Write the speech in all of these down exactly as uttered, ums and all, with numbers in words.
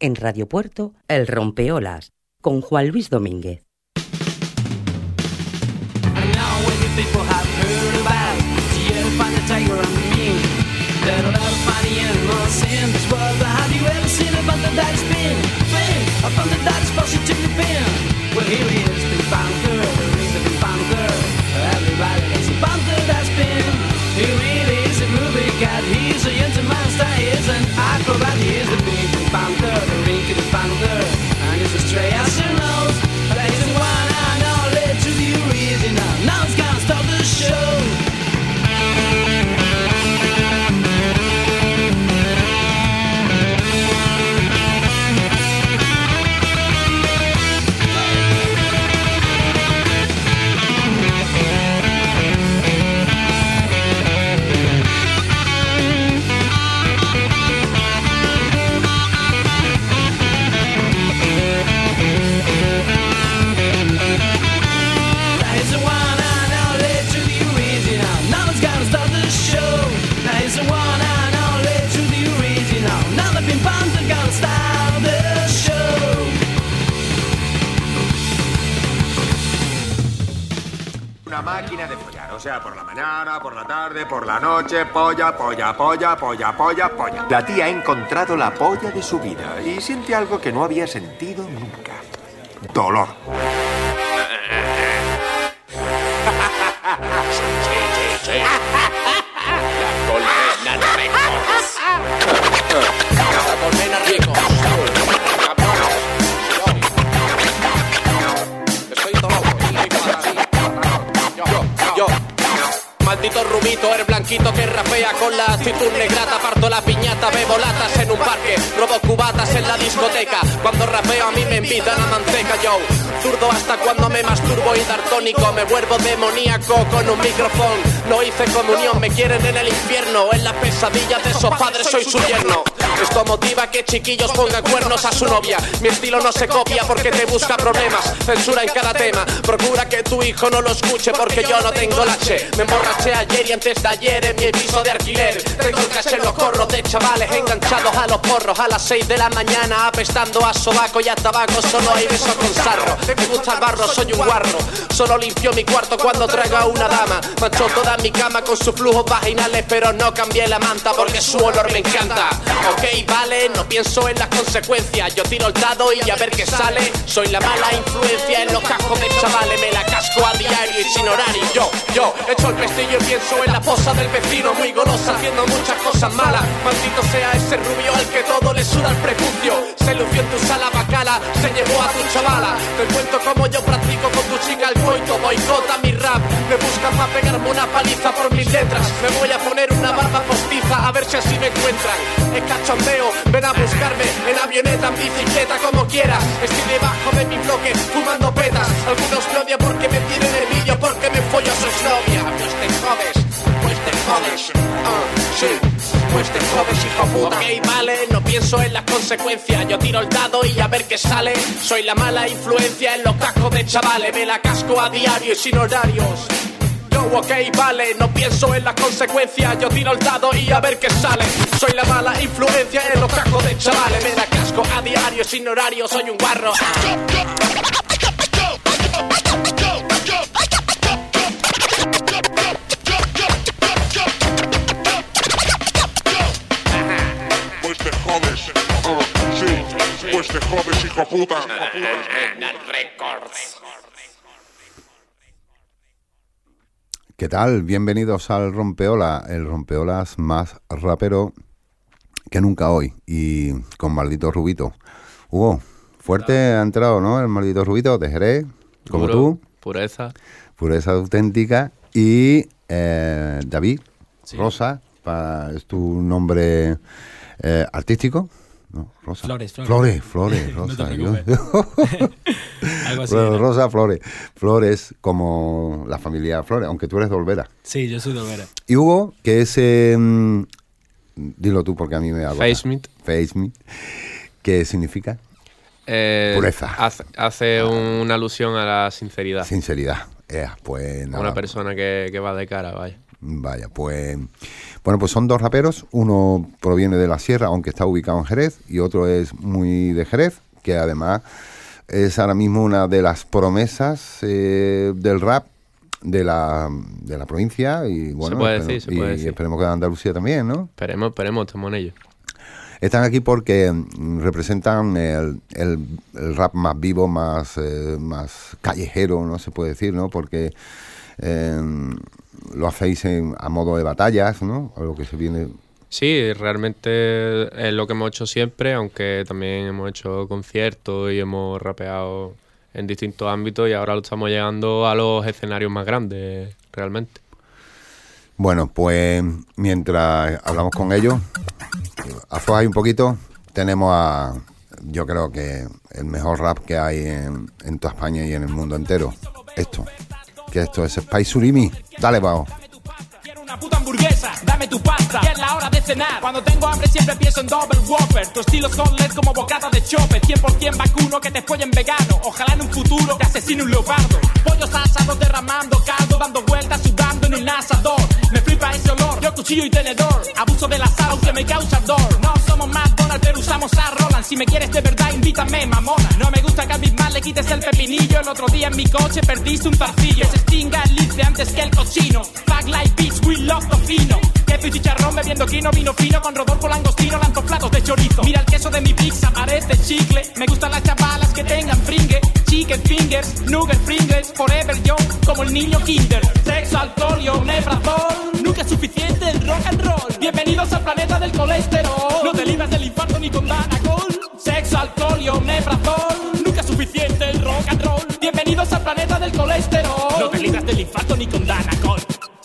en Radio Puerto, El Rompeolas, con Juan Luis Domínguez. He's a young master, he's an acrobat, he's the big panther, the rinky panther, and he's a stray as who knows. But he's the one I know, led to the original. Now it's gonna start the show. Una máquina de follar, o sea, por la mañana, por la tarde, por la noche, polla, polla, polla, polla, polla, polla. La tía ha encontrado la polla de su vida y siente algo que no había sentido nunca. Dolor. Sí, sí, sí. La Colmena Records. La Colmena Records. Estoy todo loco. Yo, maldito rubito, el blanquito que rapea con la actitud negrata. Parto la piñata, bebo latas en un parque, robo cubatas en la discoteca. Cuando rapeo a mí me invitan a manteca, yo zurdo hasta cuando me masturbo y dartónico. Me vuelvo demoníaco con un micrófono. No hice comunión, me quieren en el infierno. En las pesadillas de esos padres soy su yerno. Esto motiva que chiquillos pongan cuernos a su novia. Mi estilo no se copia porque te busca problemas. Censura en cada tema, procura que tu hijo no lo escuche porque yo no tengo lache. Me emborraché ayer y antes de ayer en mi piso de alquiler. Tengo el caché en los corros de chavales enganchados a los porros. A las seis de la mañana apestando a sobaco y a tabaco. Solo hay beso con sarro. Me gusta el barro, soy un guarro. Solo limpio mi cuarto cuando traigo a una dama. Mancho toda mi cama con sus flujos vaginales, pero no cambié la manta porque su olor me encanta. Ok, vale, no pienso en las consecuencias. Yo tiro el dado y a ver qué sale. Soy la mala influencia en los cascos de chavales. Me la casco a diario y sin horario. Yo, yo, echo el pestillo y pienso en la posa del vecino. Muy golosa, haciendo muchas cosas malas. Maldito sea ese rubio al que todo le suda el prepucio. Se lució en tu sala bacala, se llevó a tu chavala. Te cuento cómo yo practico con tu chica el coito. Boicota mi rap, me buscan para pegarme una paliza por mis letras. Me voy a poner una barba postiza a ver si así me encuentran. Es cachondeo, ven a buscarme en avioneta, en bicicleta, como quieras. Estoy debajo de mi bloque, fumando petas. Algunos me odian porque me tienen el vídeo, porque me follo a sus novias. Pues te jodes, pues te jodes. Uh, sí. Pues te jodes, hijo puta. Ok, vale, no pienso en las consecuencias. Yo tiro el dado y a ver qué sale. Soy la mala influencia en los cascos de chavales. Me la casco a diario y sin horarios. Yo, ok, vale, no pienso en las consecuencias. Yo tiro el dado y a ver qué sale. Soy la mala influencia en los cascos de chavales. Me la casco a diario sin horario. Soy un guarro. Pues te jodes, hijo puta. ¿Qué tal? Bienvenidos al Rompeola, el Rompeolas más rapero que nunca hoy, y con Maldito Rubito. Hugo, fuerte ha entrado, ¿no? El Maldito Rubito de Jerez, como Puro, tú. Pureza. Pureza auténtica. Y eh, David Sí. Rosa, pa, es tu nombre eh, artístico. No, Rosa. Flores, Flores. Flores, Flores, No Rosa. te Yo- Algo así. Bueno, era. Rosa, Flores. Flores, como la familia Flores, aunque tú eres de Olvera. Sí, yo soy de Olvera. Y Hugo, que es... eh, mm, dilo tú porque a mí me da Face meet. Face meet. ¿Qué significa? Eh, Pureza. Hace, hace una alusión a la sinceridad. Sinceridad. Eh, pues nada. Una persona que, que va de cara, vaya. Vaya, pues Bueno, pues son dos raperos, uno proviene de la Sierra, aunque está ubicado en Jerez, y otro es muy de Jerez, que además es ahora mismo una de las promesas eh, del rap de la, de la provincia, y bueno, se puede espero, decir, se y, puede y decir. esperemos que de Andalucía también, ¿no? Esperemos, esperemos, estamos en ello. Están aquí porque mm, representan el, el, el rap más vivo, más, eh, más callejero, no se puede decir, ¿no? Porque eh, lo hacéis en, a modo de batallas, ¿no? A lo que se viene. Sí, realmente es lo que hemos hecho siempre, aunque también hemos hecho conciertos y hemos rapeado en distintos ámbitos y ahora lo estamos llegando a los escenarios más grandes, realmente. Bueno, pues mientras hablamos con ellos, aflojáis un poquito, tenemos a, yo creo que el mejor rap que hay en, en toda España y en el mundo entero. Esto, que esto es Spice Surimi. Dale, Bao. Una puta hamburguesa, dame tu pasta, ya es la hora de cenar. Cuando tengo hambre siempre pienso en Double Whopper. Tu estilo es hotlet como bocata de chopper. cien por ciento vacuno que te follen vegano. Ojalá en un futuro te asesine un leopardo. Pollos asados derramando caldo, dando vueltas, sudando en un asador. Me flipa ese olor, yo cuchillo y tenedor. Abuso de la sal aunque me causa ardor. No somos McDonald's pero usamos a Roland. Si me quieres de verdad invítame, mamona. No me gusta que a mis mal le quites el pepinillo. El otro día en mi coche perdiste un zarcillo. Se extinga el lice antes que el cochino. Fuck like bitch, we love tocino. Queso y chicharrón bebiendo quino, vino fino con Rodolfo Langostino, lanzo platos de chorizo. Mira el queso de mi pizza, parece chicle. Me gustan las chavalas que tengan fringue. Chicken fingers, nugget fringles, forever yo, como el niño kinder. Sexo, alcohol y omeprazol. Nunca es suficiente el rock and roll. Bienvenidos al planeta del colesterol. No te libras del infarto ni con Danacol. Sexo, alcohol y omeprazol. Nunca es suficiente el rock and roll. Bienvenidos al planeta del colesterol. No te libras del infarto ni con Danacol.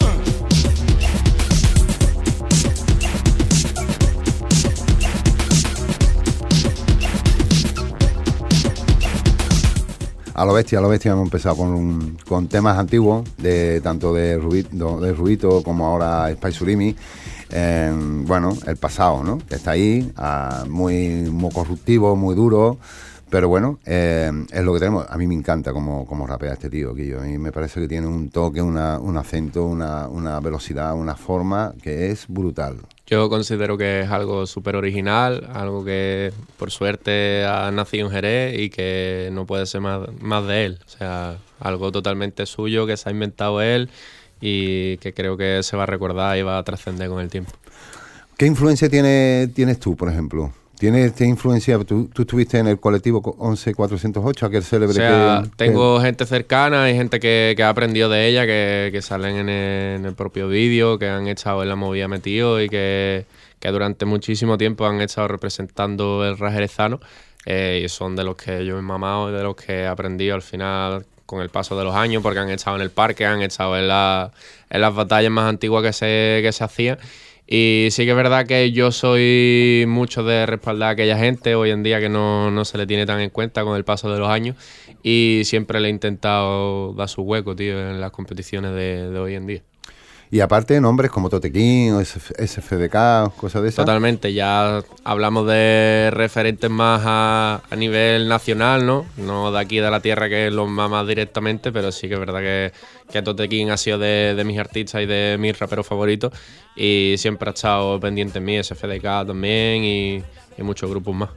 A lo bestia, a lo bestia hemos empezado con, con temas antiguos, de tanto de Rubito, de Rubito como ahora Spice Surimi. Eh, bueno, el pasado, ¿no? Que está ahí, ah, muy, muy corruptivo, muy duro, pero bueno, eh, es lo que tenemos. A mí me encanta cómo, cómo rapea este tío, Quillo. A mí me parece que tiene un toque, una, un acento, una, una velocidad, una forma que es brutal. Yo considero que es algo súper original, algo que por suerte ha nacido en Jerez y que no puede ser más, más de él. O sea, algo totalmente suyo que se ha inventado él y que creo que se va a recordar y va a trascender con el tiempo. ¿Qué influencia tiene, tienes tú, por ejemplo? ¿Tienes esta influencia? ¿Tú, tú estuviste en el colectivo once cuatrocientos ocho, aquel célebre? O sea, que, tengo que... gente cercana y gente que, que ha aprendido de ella, que, que salen en el, en el propio vídeo, que han estado en la movida metido y que, que durante muchísimo tiempo han estado representando el rap jerezano. Eh, y son de los que yo me he mamado y de los que he aprendido al final con el paso de los años, porque han estado en el parque, han estado en, la, en las batallas más antiguas que se, que se hacían. Y sí que es verdad que yo soy mucho de respaldar a aquella gente hoy en día que no, no se le tiene tan en cuenta con el paso de los años, y siempre le he intentado dar su hueco, tío, en las competiciones de, de hoy en día. Y aparte nombres como Totequín o S F D K, cosas de esas. Totalmente, ya hablamos de referentes más a, a nivel nacional, ¿no? No de aquí de la tierra, que los mamas directamente, pero sí que es verdad que, que Totequín ha sido de, de mis artistas y de mis raperos favoritos, y siempre ha estado pendiente en mí, S F D K también y, y muchos grupos más.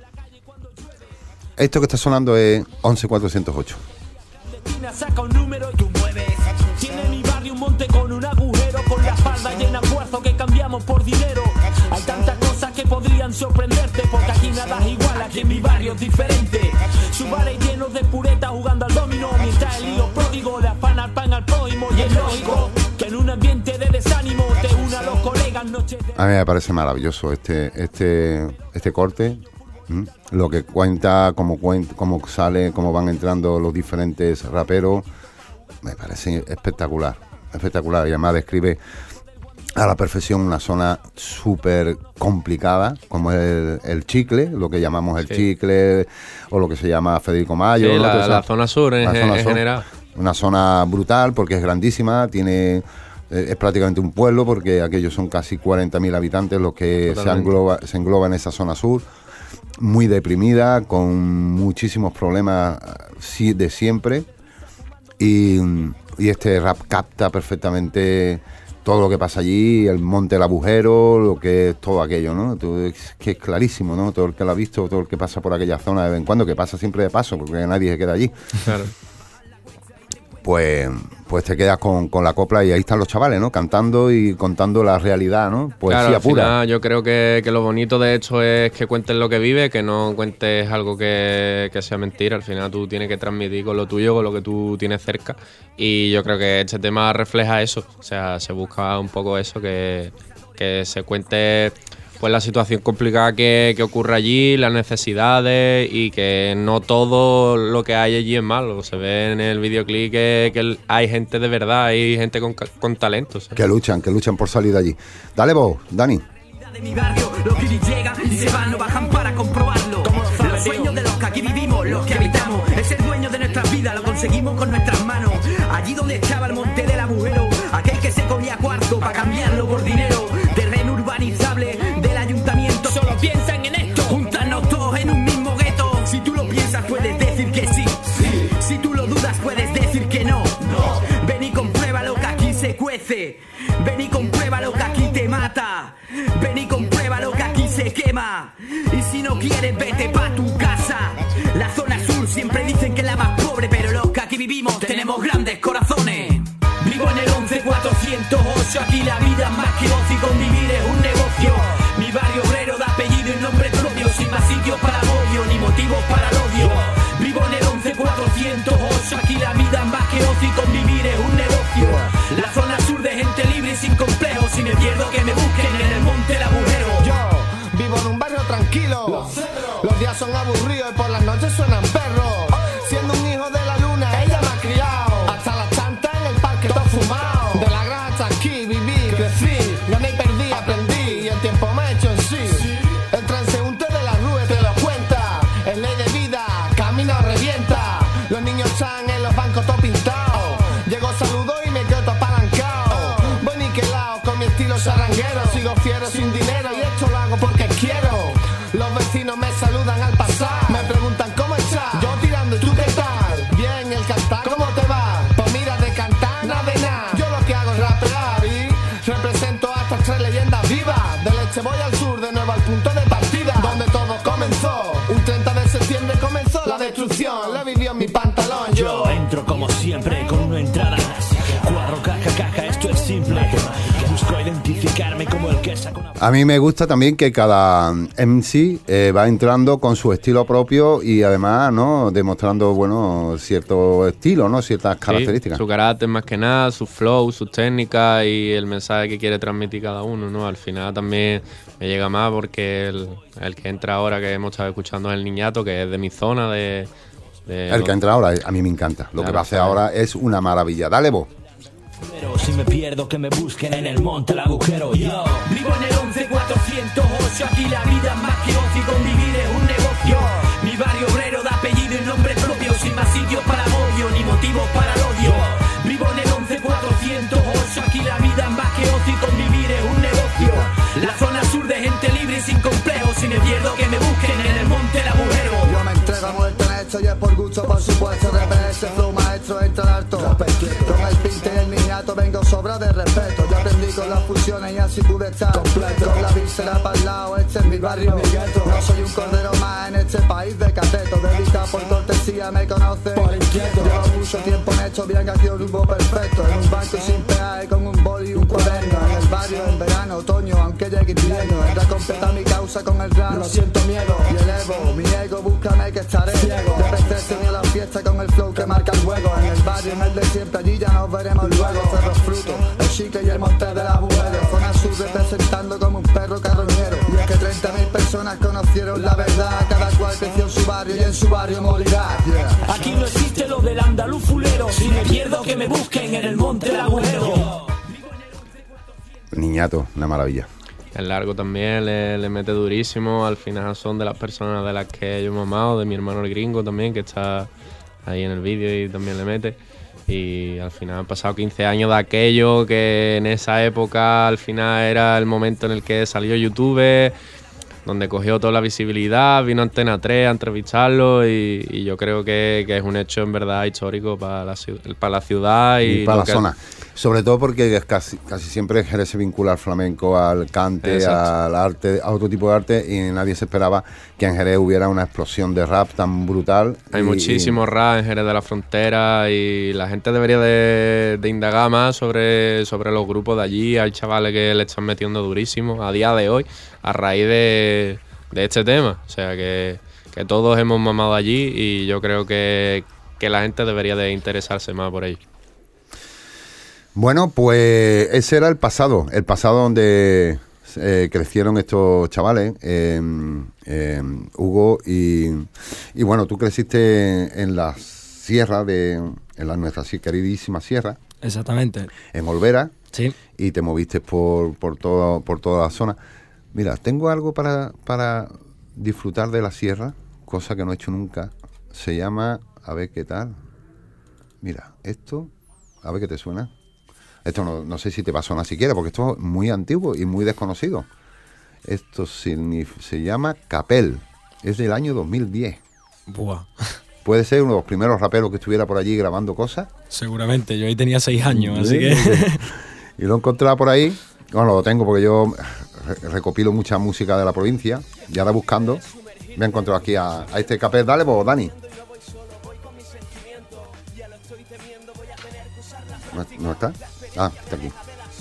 Esto que está sonando es once cuatrocientos ocho. Saca un número y tú mueves. Tiene mi barrio un monte con un agujero, con la espalda llena de esfuerzo que cambiamos por dinero. Hay tantas cosas que podrían sorprenderte, porque aquí nada es igual, aquí en mi barrio es diferente. Sus bares llenos de pureta jugando al dominó, mientras el hilo pródigo le afana al pan al prójimo. Y es lógico que en un ambiente de desánimo te una a los colegas noches de... A mí me parece maravilloso este, este, este corte. ¿Mm? Lo que cuenta, cómo, cuenta, cómo sale, cómo van entrando los diferentes raperos, me parece espectacular, espectacular. Y además describe a la perfección una zona súper complicada, como es el, el Chicle, lo que llamamos el sí. Chicle, o lo que se llama Federico Mayo. Sí, ¿no? la, la zona sur en, zona en sur, general. Una zona brutal porque es grandísima, tiene... es prácticamente un pueblo porque aquellos son casi cuarenta mil habitantes los que se engloba, se engloba en esa zona sur. Muy deprimida, con muchísimos problemas sí, de siempre, y, y este rap capta perfectamente todo lo que pasa allí, el monte del agujero, lo que es todo aquello, ¿no? Todo, es que es clarísimo, ¿no? Todo el que lo ha visto, todo el que pasa por aquella zona de vez en cuando, que pasa siempre de paso, porque nadie se queda allí. Claro. Pues, pues te quedas con, con la copla y ahí están los chavales, ¿no? Cantando y contando la realidad, ¿no? Poesía claro, al pura. final, yo creo que, que lo bonito de esto es que cuentes lo que vives, que no cuentes algo que, que sea mentira. Al final tú tienes que transmitir con lo tuyo, con lo que tú tienes cerca. Y yo creo que este tema refleja eso. O sea, se busca un poco eso, que, que se cuente pues la situación complicada que, que ocurre allí, las necesidades y que no todo lo que hay allí es malo. Se ve en el videoclip que, que hay gente de verdad, hay gente con, con talento, ¿sabes? Que luchan, que luchan por salir de allí. Dale vos, Dani. De mi barrio, los que llegan y se van, no bajan para comprobarlo. Los sueños de los que aquí vivimos, los que habitamos, es el dueño de nuestras vidas, lo conseguimos con nuestras manos. Allí donde estaba el monte del agujero, aquel que se cogía cuarto para cambiarlo por dinero. Terreno urbanizable del ayuntamiento, solo piensan en esto, juntarnos todos en un mismo gueto. Si tú lo piensas puedes decir que sí, sí. Si tú lo dudas puedes decir que no, no. Ven y comprueba lo que aquí se cuece, ven y comprueba lo que aquí te mata, ven y comprueba lo que aquí se quema. Y si no quieres vete pa' tu casa. La zona sur siempre dicen que es la más pobre, pero los que aquí vivimos tenemos grandes corazones. Vivo en el once cuatrocientos ocho, aquí la vida es más que ocio y convivir es un negocio. Mi barrio obrero da apellido y nombre propio, sin más sitios para agobio ni motivos para el odio. Vivo en el once cuatrocientos ocho, aquí la vida es más que ocio y convivir es un negocio. La zona sur de gente libre y sin complejos, si me pierdo que me busquen en el monte el agujero. Yo vivo en un barrio tranquilo, los días son aburridos y por las noches suenan perros. Siendo un hijo de la luna, ella me ha criado, hasta la chanta en el parque todo fumado. De la granja hasta aquí viví, crecí, gané y perdí, aprendí y el tiempo me ha hecho en sí. El transeúnte de la rue te lo cuenta, es ley de vida, camina o revienta. Los niños están en los bancos todo pintados, llego saludo y me quedo todo apalancado. Voy niquelado con mi estilo charranguero, sigo fiero sin dinero y esto lo hago porque quiero. Los vecinos me saludan al pasar, me preguntan cómo estás, yo tirando y tú qué tal. Bien, el cantar, ¿cómo te va? Pues mira, de cantar nada de nada, yo lo que hago es rapear y represento a estas tres leyendas vivas. Del este voy al sur, de nuevo al punto de partida, donde todo comenzó. Un treinta de septiembre comenzó la destrucción, la vivió en mi pantalón. Yo entro como siempre con una entrada, cuadro caja caja, esto es simple. Busco identificarme como el que saca una... A mí me gusta también que cada M C eh, va entrando con su estilo propio y además, ¿no?, demostrando, bueno, cierto estilo, ¿no?, ciertas características. Sí, su carácter más que nada, su flow, sus técnicas y el mensaje que quiere transmitir cada uno, ¿no? Al final también me llega más porque el, el que entra ahora, que hemos estado escuchando, es el Niñato, que es de mi zona, de... de el que entra ahora, a mí me encanta. Lo claro, que va a hacer ahora es una maravilla. Dale vos. Pero si me pierdo que me busquen en el monte el agujero. Yo vivo en el once cuatrocientos ocho, aquí la vida es más que ocio y convivir es un negocio. Mi barrio obrero da apellido y nombre propio, sin más sitios para agobio ni motivos para el odio. Vivo en el once cuatrocientos ocho, aquí la vida es más que ocio y convivir es un negocio. La zona sur de gente libre y sin complejos, si me pierdo que me busquen en el monte el agujero. Yo me entrego a muerte en esto y es por gusto, por supuesto. Repete ese flow maestro, entra el alto. Con el pinte y el niñato vengo sobra de respeto. Yo aprendí con las fusiones y así pude estar completo. Con la víscera para el lado, este es mi barrio, mi gueto. No soy un cordero más en este país de cateto. Dedicado por cortesía, me conoce por inquieto. Llevo mucho tiempo en esto, bien que aquí un rumbo perfecto. En un banco sin peaje, con un boli y un cuaderno. En el barrio, en verano, otoño, aunque llegue invierno. Entra a completar mi causa con el rap, no siento miedo. Y elevo mi ego, búscame que estaré ciego. De P tres a la fiesta con el flow que marca el juego. En el barrio, en el de siempre, allí ya nos veremos luego. Cerros frutos, el chique y el monte del agujero. Zona sur representando como un perro carroñero. Y es que treinta mil personas conocieron la verdad. Cada cual creció en su barrio y en su barrio morirá. Yeah. Aquí no existe lo del andaluz fulero. Si me pierdo que me busquen en el monte del agujero. Niñato, una maravilla. El largo también le, le mete durísimo. Al final son de las personas de las que yo he mamado, de mi hermano el gringo también, que está ahí en el vídeo y también le mete. Y al final han pasado quince años de aquello, que en esa época al final era el momento en el que salió YouTube, donde cogió toda la visibilidad, vino Antena tres a entrevistarlo y, y yo creo que, que es un hecho en verdad histórico para la, para la ciudad y, y para la que, zona. Sobre todo porque es casi, casi siempre Jerez se vincula al flamenco, al cante, Exacto. al arte, a otro tipo de arte, y nadie se esperaba que en Jerez hubiera una explosión de rap tan brutal. Hay y, muchísimo rap en Jerez de la Frontera y la gente debería de, de indagar más sobre, sobre los grupos de allí. Hay chavales que le están metiendo durísimo a día de hoy a raíz de, de este tema. O sea que, que todos hemos mamado allí y yo creo que, que la gente debería de interesarse más por ello. Bueno, pues ese era el pasado, el pasado donde eh, crecieron estos chavales, eh, eh, Hugo, y, y bueno, tú creciste en la sierra, de, en la nuestra queridísima sierra. Exactamente. En Olvera. Sí. Y te moviste por, por, todo, por toda la zona. Mira, tengo algo para, para disfrutar de la sierra, cosa que no he hecho nunca. Se llama, a ver qué tal. Mira, esto, a ver qué te suena. Esto no, no sé si te va a sonar siquiera, porque esto es muy antiguo y muy desconocido. Esto signif- se llama Capel. Es del año dos mil diez. Buah. Puede ser uno de los primeros raperos que estuviera por allí grabando cosas. Seguramente, yo ahí tenía seis años, así que... Y lo encontraba por ahí. Bueno, lo tengo porque yo re- recopilo mucha música de la provincia. Y ahora buscando, me he encontrado aquí a, a este Capel. Dale, pues, Dani. ¿No, no está? Ah, está aquí.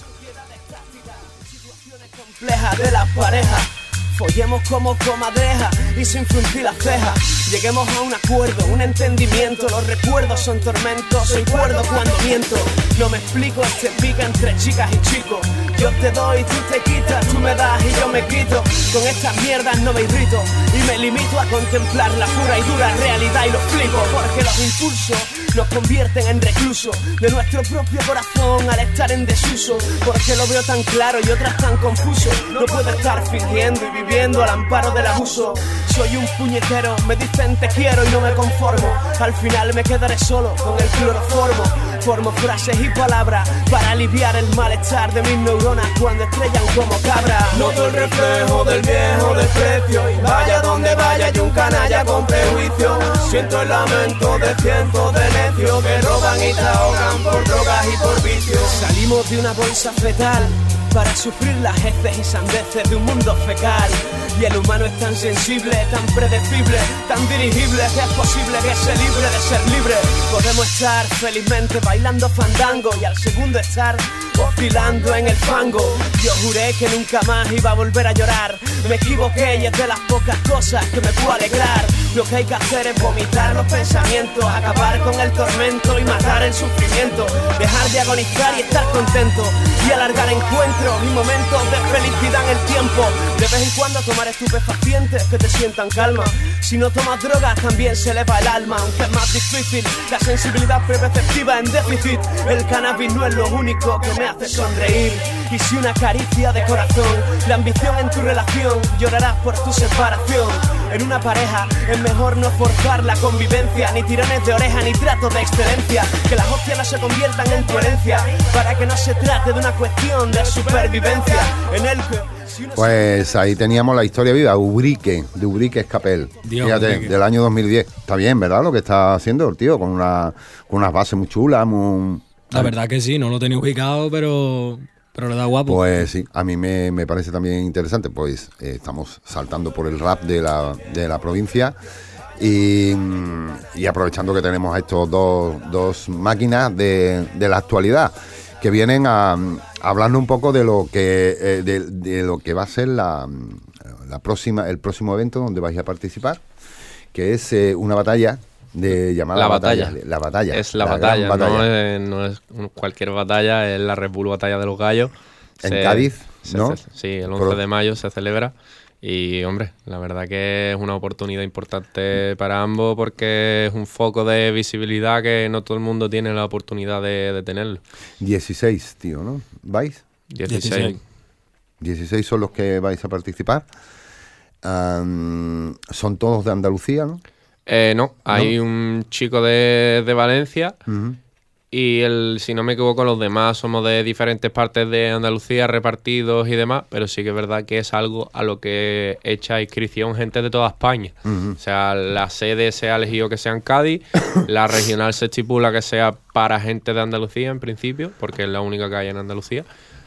Compleja de las parejas. Follemos como comadreja y sin fruncir las cejas. Lleguemos a un acuerdo, un entendimiento. Los recuerdos son tormentos, soy cuerdo cuando miento. No me explico este pica entre chicas y chicos. Yo te doy, tú te quitas, tú me das y yo me quito. Con estas mierdas no me irrito y me limito a contemplar la pura y dura realidad y lo flipo. Porque los impulsos nos convierten en reclusos de nuestro propio corazón al estar en desuso. Porque lo veo tan claro y otras tan confuso. No puedo estar fingiendo y viviendo al amparo del abuso. Soy un puñetero, me dicen te quiero y no me conformo. Al final me quedaré solo con el cloroformo. Formo frases y palabras para aliviar el malestar de mis neuronas cuando estrellan como cabras. Noto el reflejo del viejo desprecio y vaya donde vaya y un canalla con prejuicio. Siento el lamento de cientos de necios que roban y te ahogan por drogas y por vicios. Salimos de una bolsa fetal para sufrir las heces y sandeces de un mundo fecal. Y el humano es tan sensible, tan predecible, tan dirigible, que es posible que se libre de ser libre. Podemos estar felizmente bailando fandango y al segundo estar oscilando en el fango. Yo juré que nunca más iba a volver a llorar. Me equivoqué y es de las pocas cosas que me puedo alegrar. Lo que hay que hacer es vomitar los pensamientos, acabar con el tormento y matar el sufrimiento. Dejar de agonizar y estar contento y alargar encuentros y momentos de felicidad en el tiempo. De vez en cuando tomar estupefacientes que te sientan calma. Si no tomas drogas también se eleva el alma, aunque es más difícil. La sensibilidad preperceptiva en déficit. El cannabis no es lo único que me hace sonreír. Y si una caricia de corazón, la ambición en tu relación, llorarás por tu separación. En una pareja es mejor no forzar la convivencia, ni tirones de oreja ni tratos de excelencia. Que las hostias no se conviertan en tu herencia, para que no se trate de una cuestión de supervivencia. En el que... Pues ahí teníamos la historia viva, Ubrique, de Ubrique Escapel. Dios, Fíjate, Ubrique. del año dos mil diez. Está bien, ¿verdad? Lo que está haciendo el tío, con, una, con unas bases muy chulas, muy... La verdad que sí, no lo tenía ubicado, pero, pero le da guapo. Pues sí, a mí me, me parece también interesante, pues eh, estamos saltando por el rap de la, de la provincia y, y aprovechando que tenemos a estos dos, dos máquinas de, de la actualidad que vienen a, a hablarnos un poco de lo que eh, de, de lo que va a ser la, la próxima el próximo evento donde vais a participar, que es eh, una batalla de llamada La batalla. la batalla Es la, la batalla, gran batalla. No, es, no es cualquier batalla, es la Red Bull Batalla de los Gallos. En Se- Cádiz, se ¿no? ce- sí, el once Pero- de mayo se celebra. Y, hombre, la verdad que es una oportunidad importante para ambos porque es un foco de visibilidad que no todo el mundo tiene la oportunidad de, de tenerlo. dieciséis, tío, ¿no? ¿Vais? dieciséis. dieciséis son los que vais a participar. Am, son todos de Andalucía, ¿no? Eh, no, hay un chico de, de Valencia Ujú. Y el, si no me equivoco, los demás somos de diferentes partes de Andalucía, repartidos y demás, pero sí que es verdad que es algo a lo que echa inscripción gente de toda España. Uh-huh. O sea, la sede se ha elegido que sea en Cádiz, la regional se estipula que sea para gente de Andalucía en principio, porque es la única que hay en Andalucía.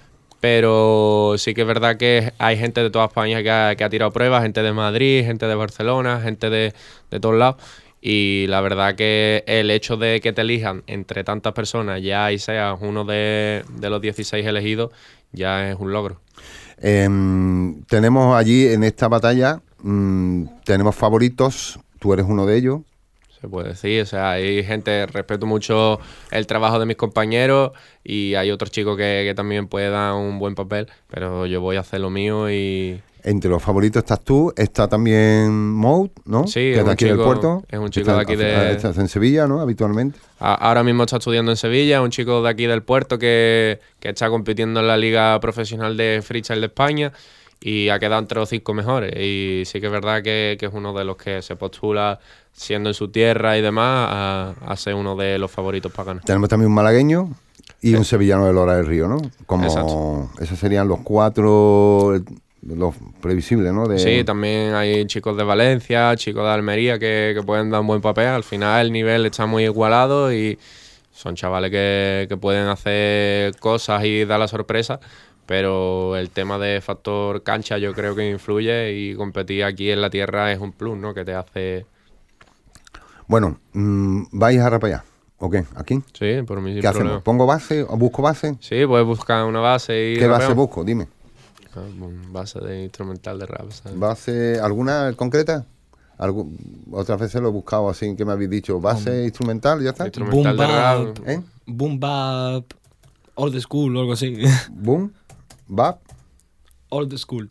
Pero sí que es verdad que hay gente de toda España que ha, que ha tirado pruebas, gente de Madrid, gente de Barcelona, gente de, de todos lados. Y la verdad que el hecho de que te elijan entre tantas personas ya y seas uno de, de los dieciséis elegidos, ya es un logro. Eh, tenemos allí en esta batalla, mmm, tenemos favoritos, tú eres uno de ellos. Se puede decir, o sea, hay gente, respeto mucho el trabajo de mis compañeros y hay otros chicos que, que también pueden dar un buen papel, pero yo voy a hacer lo mío y... Entre los favoritos estás tú, está también Mout, ¿no? Sí, que es es de un aquí chico, del puerto. Es un chico está, de aquí de... Estás en Sevilla, ¿no? Habitualmente. A, ahora mismo está estudiando en Sevilla, es un chico de aquí del puerto que, que está compitiendo en la Liga Profesional de Freestyle de España y ha quedado entre los cinco mejores. Y sí que es verdad que, que es uno de los que se postula, siendo en su tierra y demás, a, a ser uno de los favoritos para ganar. Tenemos también un malagueño y sí. un sevillano de Lora del Río, ¿no? Como Exacto. Esos serían los cuatro... los previsibles, ¿no? De... Sí, también hay chicos de Valencia, chicos de Almería que, que pueden dar un buen papel. Al final el nivel está muy igualado y son chavales que, que pueden hacer cosas y dar la sorpresa, pero el tema de factor cancha yo creo que influye y competir aquí en la tierra es un plus, ¿no? Que te hace... Bueno, mmm, ¿vais a rapear? ¿O qué? ¿Aquí? Sí, por mí sin ¿Qué problema. hacemos? ¿Pongo base o busco base? Sí, puedes buscar una base y... ¿Qué rapeamos. base busco? Dime. Base de instrumental de rap, ¿sabes? ¿Base alguna concreta? Algu- Otras veces lo he buscado así que me habéis dicho base um, instrumental, ya está. Instrumental boom de bap, rap. ¿Eh? Boom bap, old school o algo así. Boom, bap, old school.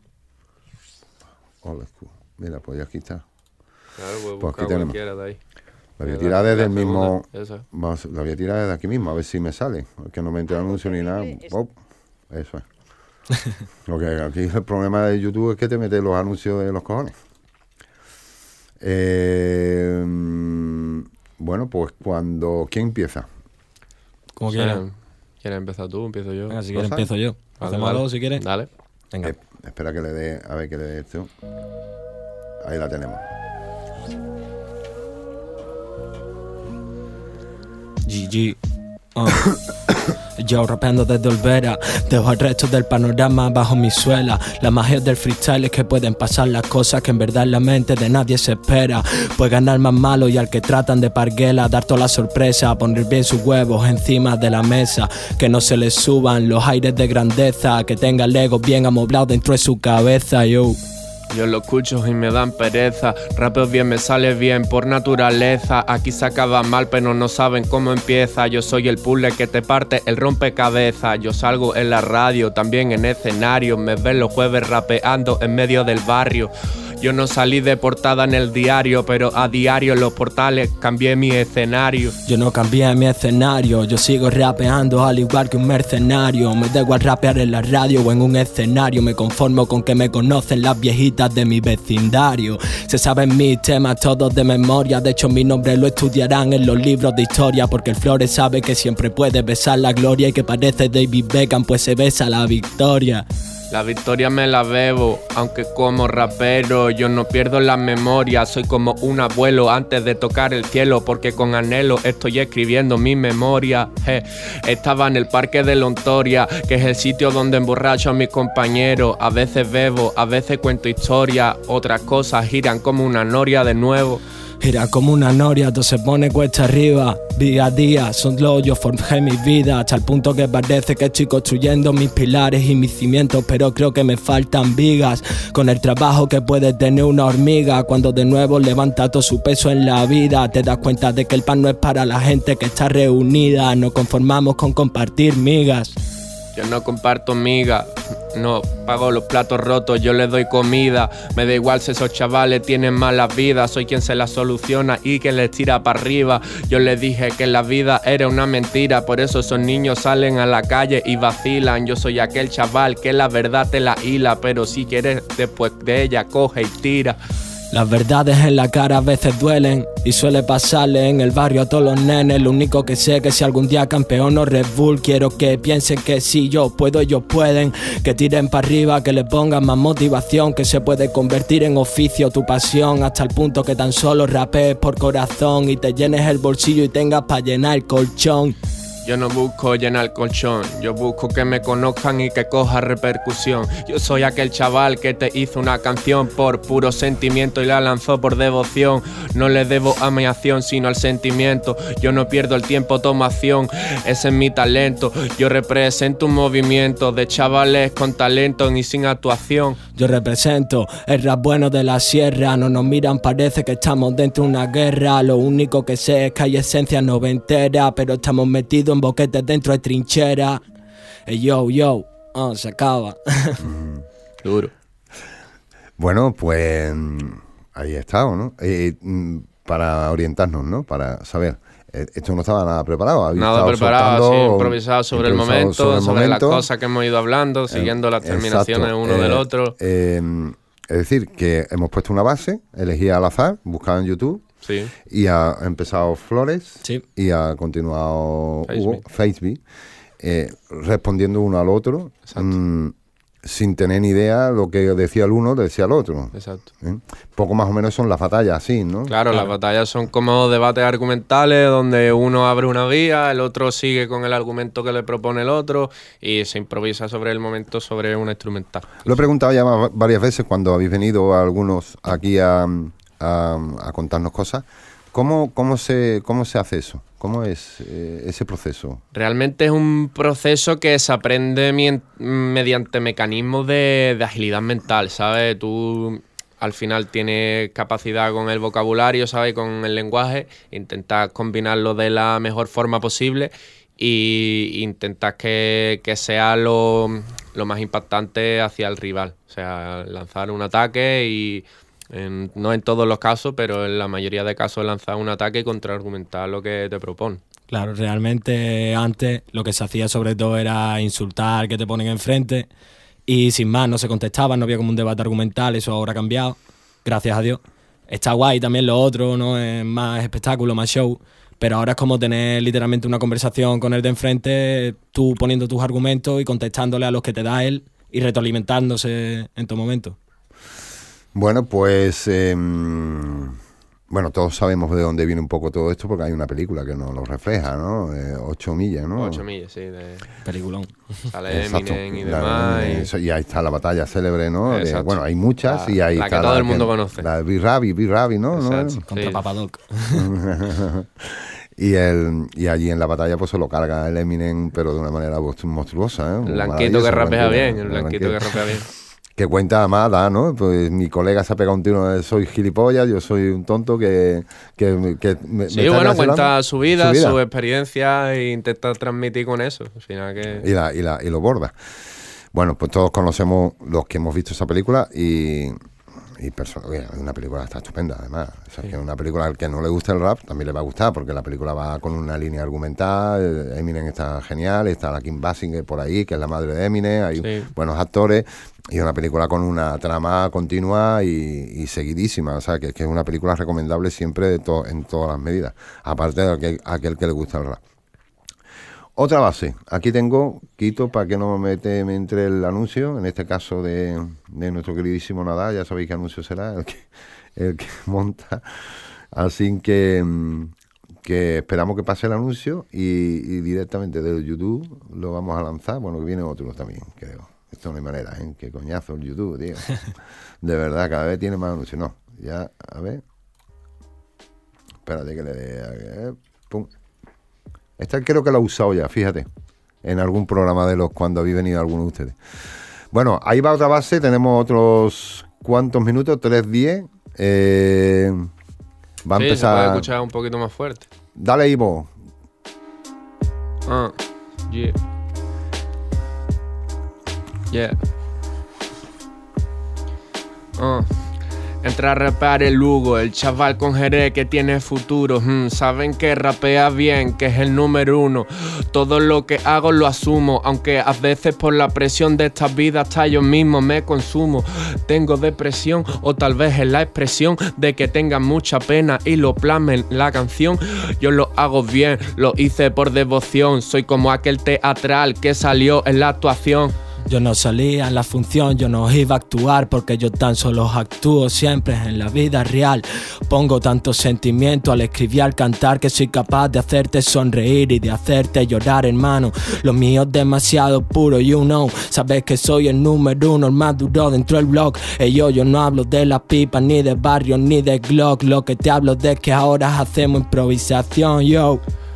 Old school. Mira, pues ya aquí está. Claro, puedes Pues buscar aquí tenemos. cualquiera de ahí. La voy a tirar desde el mismo. Eso. Vamos, la voy a tirar desde aquí mismo, a ver si me sale. Que no me entre anuncio ni nada. Oh, eso es. Lo que aquí el problema de YouTube es que te mete los anuncios de los cojones. Eh, bueno, pues cuando... ¿Quién empieza? Como O sea, quieras. ¿Quieres empezar tú? Empiezo yo. Venga, si ¿Lo quieres sabes? empiezo yo. Vale, Hacemos vale. dos si quieres. Dale. Venga. Eh, espera que le dé... A ver que le dé esto. Ahí la tenemos. G G. Uh. Yo rapeando desde Olvera, dejo el resto del panorama bajo mi suela. La magia del freestyle es que pueden pasar las cosas que en verdad en la mente de nadie se espera. Puede ganar más malo y al que tratan de parguela, dar toda la sorpresa, poner bien sus huevos encima de la mesa. Que no se les suban los aires de grandeza, que tenga el ego bien amoblado dentro de su cabeza, yo. Yo lo escucho y me dan pereza. Rapeo bien, me sale bien por naturaleza. Aquí se acaba mal, pero no saben cómo empieza. Yo soy el puzzle que te parte el rompecabezas. Yo salgo en la radio, también en escenario. Me ven los jueves rapeando en medio del barrio. Yo no salí de portada en el diario, pero a diario en los portales cambié mi escenario. Yo no cambié mi escenario, yo sigo rapeando al igual que un mercenario. Me da igual rapear en la radio o en un escenario. Me conformo con que me conocen las viejitas de mi vecindario. Se saben mis temas todos de memoria. De hecho mi nombre lo estudiarán en los libros de historia. Porque el Flores sabe que siempre puede besar la gloria. Y que parece David Beckham pues se besa la victoria. La victoria me la bebo, aunque como rapero yo no pierdo la memoria. Soy como un abuelo antes de tocar el cielo, porque con anhelo estoy escribiendo mi memoria. Je, estaba en el parque de Lontoria, que es el sitio donde emborracho a mis compañeros. A veces bebo, a veces cuento historia, otras cosas giran como una noria de nuevo. Gira como una noria, todo se pone cuesta arriba. Día a día, solo yo forjé mi vida. Hasta el punto que parece que estoy construyendo mis pilares y mis cimientos, pero creo que me faltan vigas. Con el trabajo que puede tener una hormiga, cuando de nuevo levanta todo su peso en la vida, te das cuenta de que el pan no es para la gente que está reunida. Nos conformamos con compartir migas. Yo no comparto migas, no pago los platos rotos, yo les doy comida. Me da igual si esos chavales tienen malas vidas, soy quien se las soluciona y quien les tira para arriba. Yo les dije que la vida era una mentira, por eso esos niños salen a la calle y vacilan. Yo soy aquel chaval que la verdad te la hila, pero si quieres después de ella coge y tira. Las verdades en la cara a veces duelen y suele pasarle en el barrio a todos los nenes. Lo único que sé que si algún día campeón o Red Bull, quiero que piensen que si yo puedo, ellos pueden. Que tiren para arriba, que le pongan más motivación, que se puede convertir en oficio tu pasión, hasta el punto que tan solo rapees por corazón y te llenes el bolsillo y tengas para llenar el colchón. Yo no busco llenar el colchón, yo busco que me conozcan y que coja repercusión. Yo soy aquel chaval que te hizo una canción por puro sentimiento y la lanzó por devoción. No le debo a mi acción sino al sentimiento. Yo no pierdo el tiempo, tomo acción, ese es mi talento. Yo represento un movimiento de chavales con talento y sin actuación. Yo represento el rap bueno de la sierra. No nos miran, parece que estamos dentro de una guerra. Lo único que sé es que hay esencia noventera, pero estamos metidos en boquetes dentro de trinchera. Hey, yo, yo, oh, se acaba. Duro. Bueno, pues ahí está, ¿no? Eh, para orientarnos, ¿no? Para saber. Eh, esto no estaba nada preparado. Nada preparado, sí, improvisado sobre el momento, sobre, el sobre momento. Las cosas que hemos ido hablando, siguiendo eh, las terminaciones exacto. uno eh, del otro. Eh, es decir, que hemos puesto una base, elegida al azar, buscada en YouTube. Sí. Y ha empezado Flores sí. y ha continuado Hugo, Facebook, eh, respondiendo uno al otro, mmm, sin tener ni idea lo que decía el uno, decía el otro. Exacto. ¿Eh? Poco más o menos son las batallas así, ¿no? Claro, claro, las batallas son como debates argumentales donde uno abre una vía, el otro sigue con el argumento que le propone el otro y se improvisa sobre el momento sobre una instrumental. Lo he preguntado ya varias veces cuando habéis venido algunos aquí a... A, a contarnos cosas. ¿Cómo, cómo, se, ¿Cómo se hace eso? ¿Cómo es eh, ese proceso? Realmente es un proceso que se aprende mi, mediante mecanismos de, de agilidad mental, ¿sabes? Tú al final tienes capacidad con el vocabulario, ¿sabes? Con el lenguaje, intentas combinarlo de la mejor forma posible y intentas que, que sea lo, lo más impactante hacia el rival. O sea, lanzar un ataque y... En, no en todos los casos, pero en la mayoría de casos lanzar un ataque y contraargumentar lo que te propone. Claro, realmente antes lo que se hacía sobre todo era insultar que te ponen enfrente y sin más no se contestaba, no había como un debate argumental, eso ahora ha cambiado, gracias a Dios. Está guay también lo otro, ¿no? Es más espectáculo, más show, pero ahora es como tener literalmente una conversación con el de enfrente, tú poniendo tus argumentos y contestándole a los que te da él y retroalimentándose en tu momento. Bueno, pues, eh, bueno, todos sabemos de dónde viene un poco todo esto porque hay una película que nos lo refleja, ¿no? Eh, ocho millas, ¿no? Ocho millas, sí, de peliculón. Sale Eminem y demás. La, y... y ahí está la batalla célebre, ¿no? De, bueno, hay muchas la, y ahí la está que todo la el mundo que, conoce. La de B-Rabi, B-Rabi, ¿no? Exacto, ¿no? Contra sí. Papadoc. Y, el, y allí en la batalla pues se lo carga el Eminem, pero de una manera monstruosa, ¿eh? El blanquito que rapea bien, el blanquito que rapea bien. Que cuenta además, da, ¿no? Pues mi colega se ha pegado un tiro de soy gilipollas, yo soy un tonto que, que, que me, sí, me bueno, cuenta su vida, su, vida. su experiencia e intenta transmitir con eso. Al final que... y, la, y, la, y lo borda. Bueno, pues todos conocemos los que hemos visto esa película y... Y perso- oye, una película está estupenda, además. O sea, sí. Que una película al que no le gusta el rap también le va a gustar, porque la película va con una línea argumental. Eminem está genial, está la Kim Basinger por ahí, que es la madre de Eminem. Hay sí. buenos actores. Y una película con una trama continua y, y seguidísima. O sea, que, que es una película recomendable siempre de to- en todas las medidas. Aparte de aquel, aquel que le gusta el rap. Otra base, aquí tengo, quito para que no me, mete, me entre el anuncio, en este caso de, de nuestro queridísimo Nadal, ya sabéis qué anuncio será, el que, el que monta, así que, que esperamos que pase el anuncio y, y directamente del YouTube lo vamos a lanzar, bueno, que viene otro también, creo, esto no hay manera, ¿eh? Qué coñazo el YouTube, tío, de verdad, cada vez tiene más anuncios, no, ya, a ver, espérate que le dé, eh, pum. Esta creo que la he usado ya, fíjate, en algún programa de los cuando habéis venido alguno de ustedes. Bueno, ahí va otra base, tenemos otros cuantos minutos, tres diez. Eh, va a sí, empezar. Se puede escuchar un poquito más fuerte. Dale, Ivo. Ah, yeah. Yeah. Ah. Entra a rapear el Hugo, el chaval con Jerez que tiene futuro. Mm, saben que rapea bien, que es el número uno. Todo lo que hago lo asumo, aunque a veces por la presión de esta vida hasta yo mismo me consumo. Tengo depresión o tal vez es la expresión de que tengan mucha pena y lo plasmen la canción. Yo lo hago bien, lo hice por devoción. Soy como aquel teatral que salió en la actuación. Yo no salía en la función, yo no iba a actuar porque yo tan solo actúo siempre en la vida real. Pongo tanto sentimiento al escribir, al cantar, que soy capaz de hacerte sonreír y de hacerte llorar, hermano. Lo mío es demasiado puro, you know. Sabes que soy el número uno, el más duro dentro del blog. Ey, yo, yo no hablo de las pipas, ni de barrio, ni de Glock. Lo que te hablo de que ahora hacemos improvisación, yo.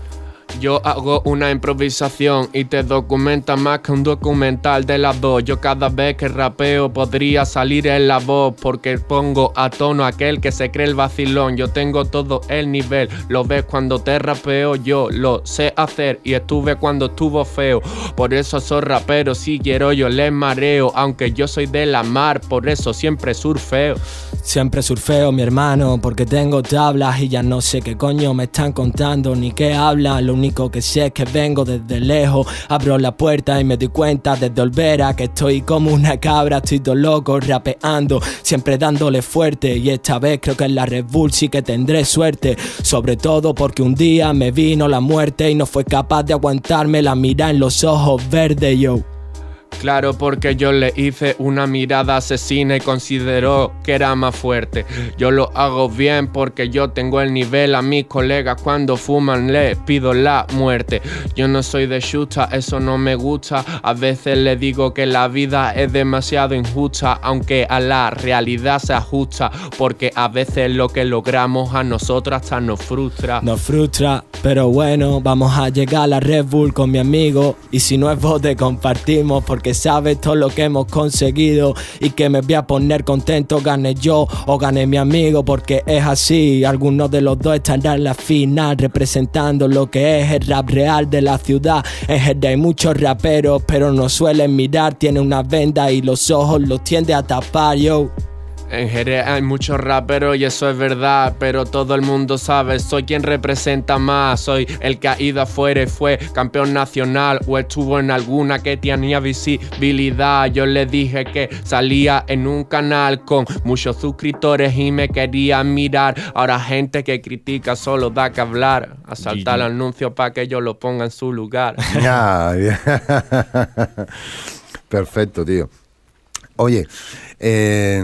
Yo hago una improvisación y te documenta más que un documental de las dos. Yo cada vez que rapeo podría salir en la voz, porque pongo a tono a aquel que se cree el vacilón. Yo tengo todo el nivel, lo ves cuando te rapeo. Yo lo sé hacer y estuve cuando estuvo feo. Por eso soy rapero, si quiero yo les mareo. Aunque yo soy de la mar, por eso siempre surfeo. Siempre surfeo, mi hermano, porque tengo tablas y ya no sé qué coño me están contando ni qué hablan. Lo único que sé es que vengo desde lejos. Abro la puerta y me doy cuenta desde Olvera que estoy como una cabra, estoy todo loco rapeando, siempre dándole fuerte. Y esta vez creo que en la Red Bull sí que tendré suerte, sobre todo porque un día me vino la muerte y no fue capaz de aguantarme la mirada en los ojos verdes, yo. Claro, porque yo le hice una mirada asesina y consideró que era más fuerte. Yo lo hago bien porque yo tengo el nivel. A mis colegas cuando fuman les pido la muerte. Yo no soy de chusta, eso no me gusta. A veces le digo que la vida es demasiado injusta, aunque a la realidad se ajusta, porque a veces lo que logramos a nosotros hasta nos frustra. Nos frustra, pero bueno, vamos a llegar a la Red Bull con mi amigo. Y si no es bote compartimos, porque que sabes todo lo que hemos conseguido y que me voy a poner contento, gane yo o gane mi amigo, porque es así. Algunos de los dos estarán en la final representando lo que es el rap real de la ciudad. En Jerez hay muchos raperos, pero no suelen mirar, tiene una venda y los ojos los tiende a tapar, yo. En Jerez hay muchos raperos y eso es verdad, pero todo el mundo sabe, soy quien representa más. Soy el que ha ido afuera y fue campeón nacional, o estuvo en alguna que tenía visibilidad. Yo le dije que salía en un canal con muchos suscriptores y me querían mirar. Ahora gente que critica solo da que hablar, a saltar el anuncio para que yo lo ponga en su lugar. Ya, ya. Perfecto, tío. Oye, eh...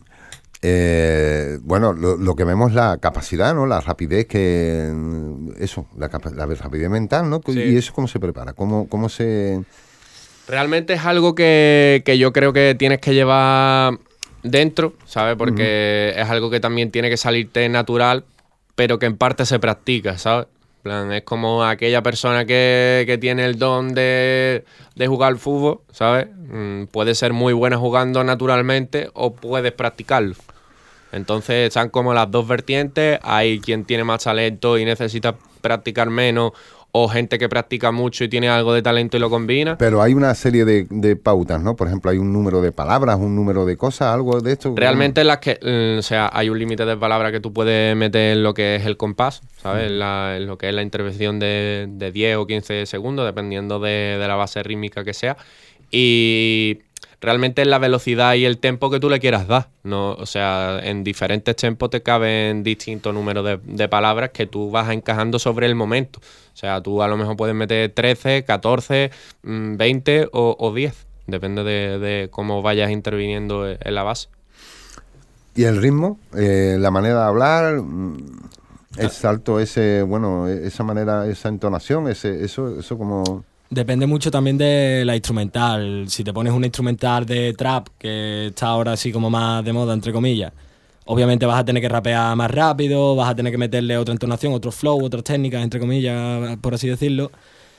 Eh, bueno, lo, lo que vemos es la capacidad, ¿no? La rapidez que... Eso, la, capa, la rapidez mental, ¿no? Sí. ¿Y eso cómo se prepara? ¿Cómo, cómo se...? Realmente es algo que, que yo creo que tienes que llevar dentro, ¿sabes? Porque uh-huh. es algo que también tiene que salirte natural, pero que en parte se practica, ¿sabes? En plan, es como aquella persona que, que tiene el don de, de jugar al fútbol, ¿sabes? Mm, puede ser muy buena jugando naturalmente o puedes practicarlo. Entonces están como las dos vertientes. Hay quien tiene más talento y necesita practicar menos, o gente que practica mucho y tiene algo de talento y lo combina. Pero hay una serie de, de pautas, ¿no? Por ejemplo, hay un número de palabras, un número de cosas, algo de esto. Realmente las que, eh, o sea, hay un límite de palabras que tú puedes meter en lo que es el compás, ¿sabes? En, la, en lo que es la intervención de, de diez o quince segundos, dependiendo de, de la base rítmica que sea. Y realmente es la velocidad y el tempo que tú le quieras dar, ¿no? O sea, en diferentes tempos te caben distintos números de, de palabras que tú vas encajando sobre el momento. O sea, tú a lo mejor puedes meter trece, catorce, veinte o, o diez. Depende de, de cómo vayas interviniendo en la base. ¿Y el ritmo? Eh, la manera de hablar, el salto ese, bueno, esa manera, esa entonación, ese, eso, eso como... Depende mucho también de la instrumental. Si te pones una instrumental de trap, que está ahora así como más de moda, entre comillas, obviamente vas a tener que rapear más rápido, vas a tener que meterle otra entonación, otro flow, otras técnicas, entre comillas, por así decirlo.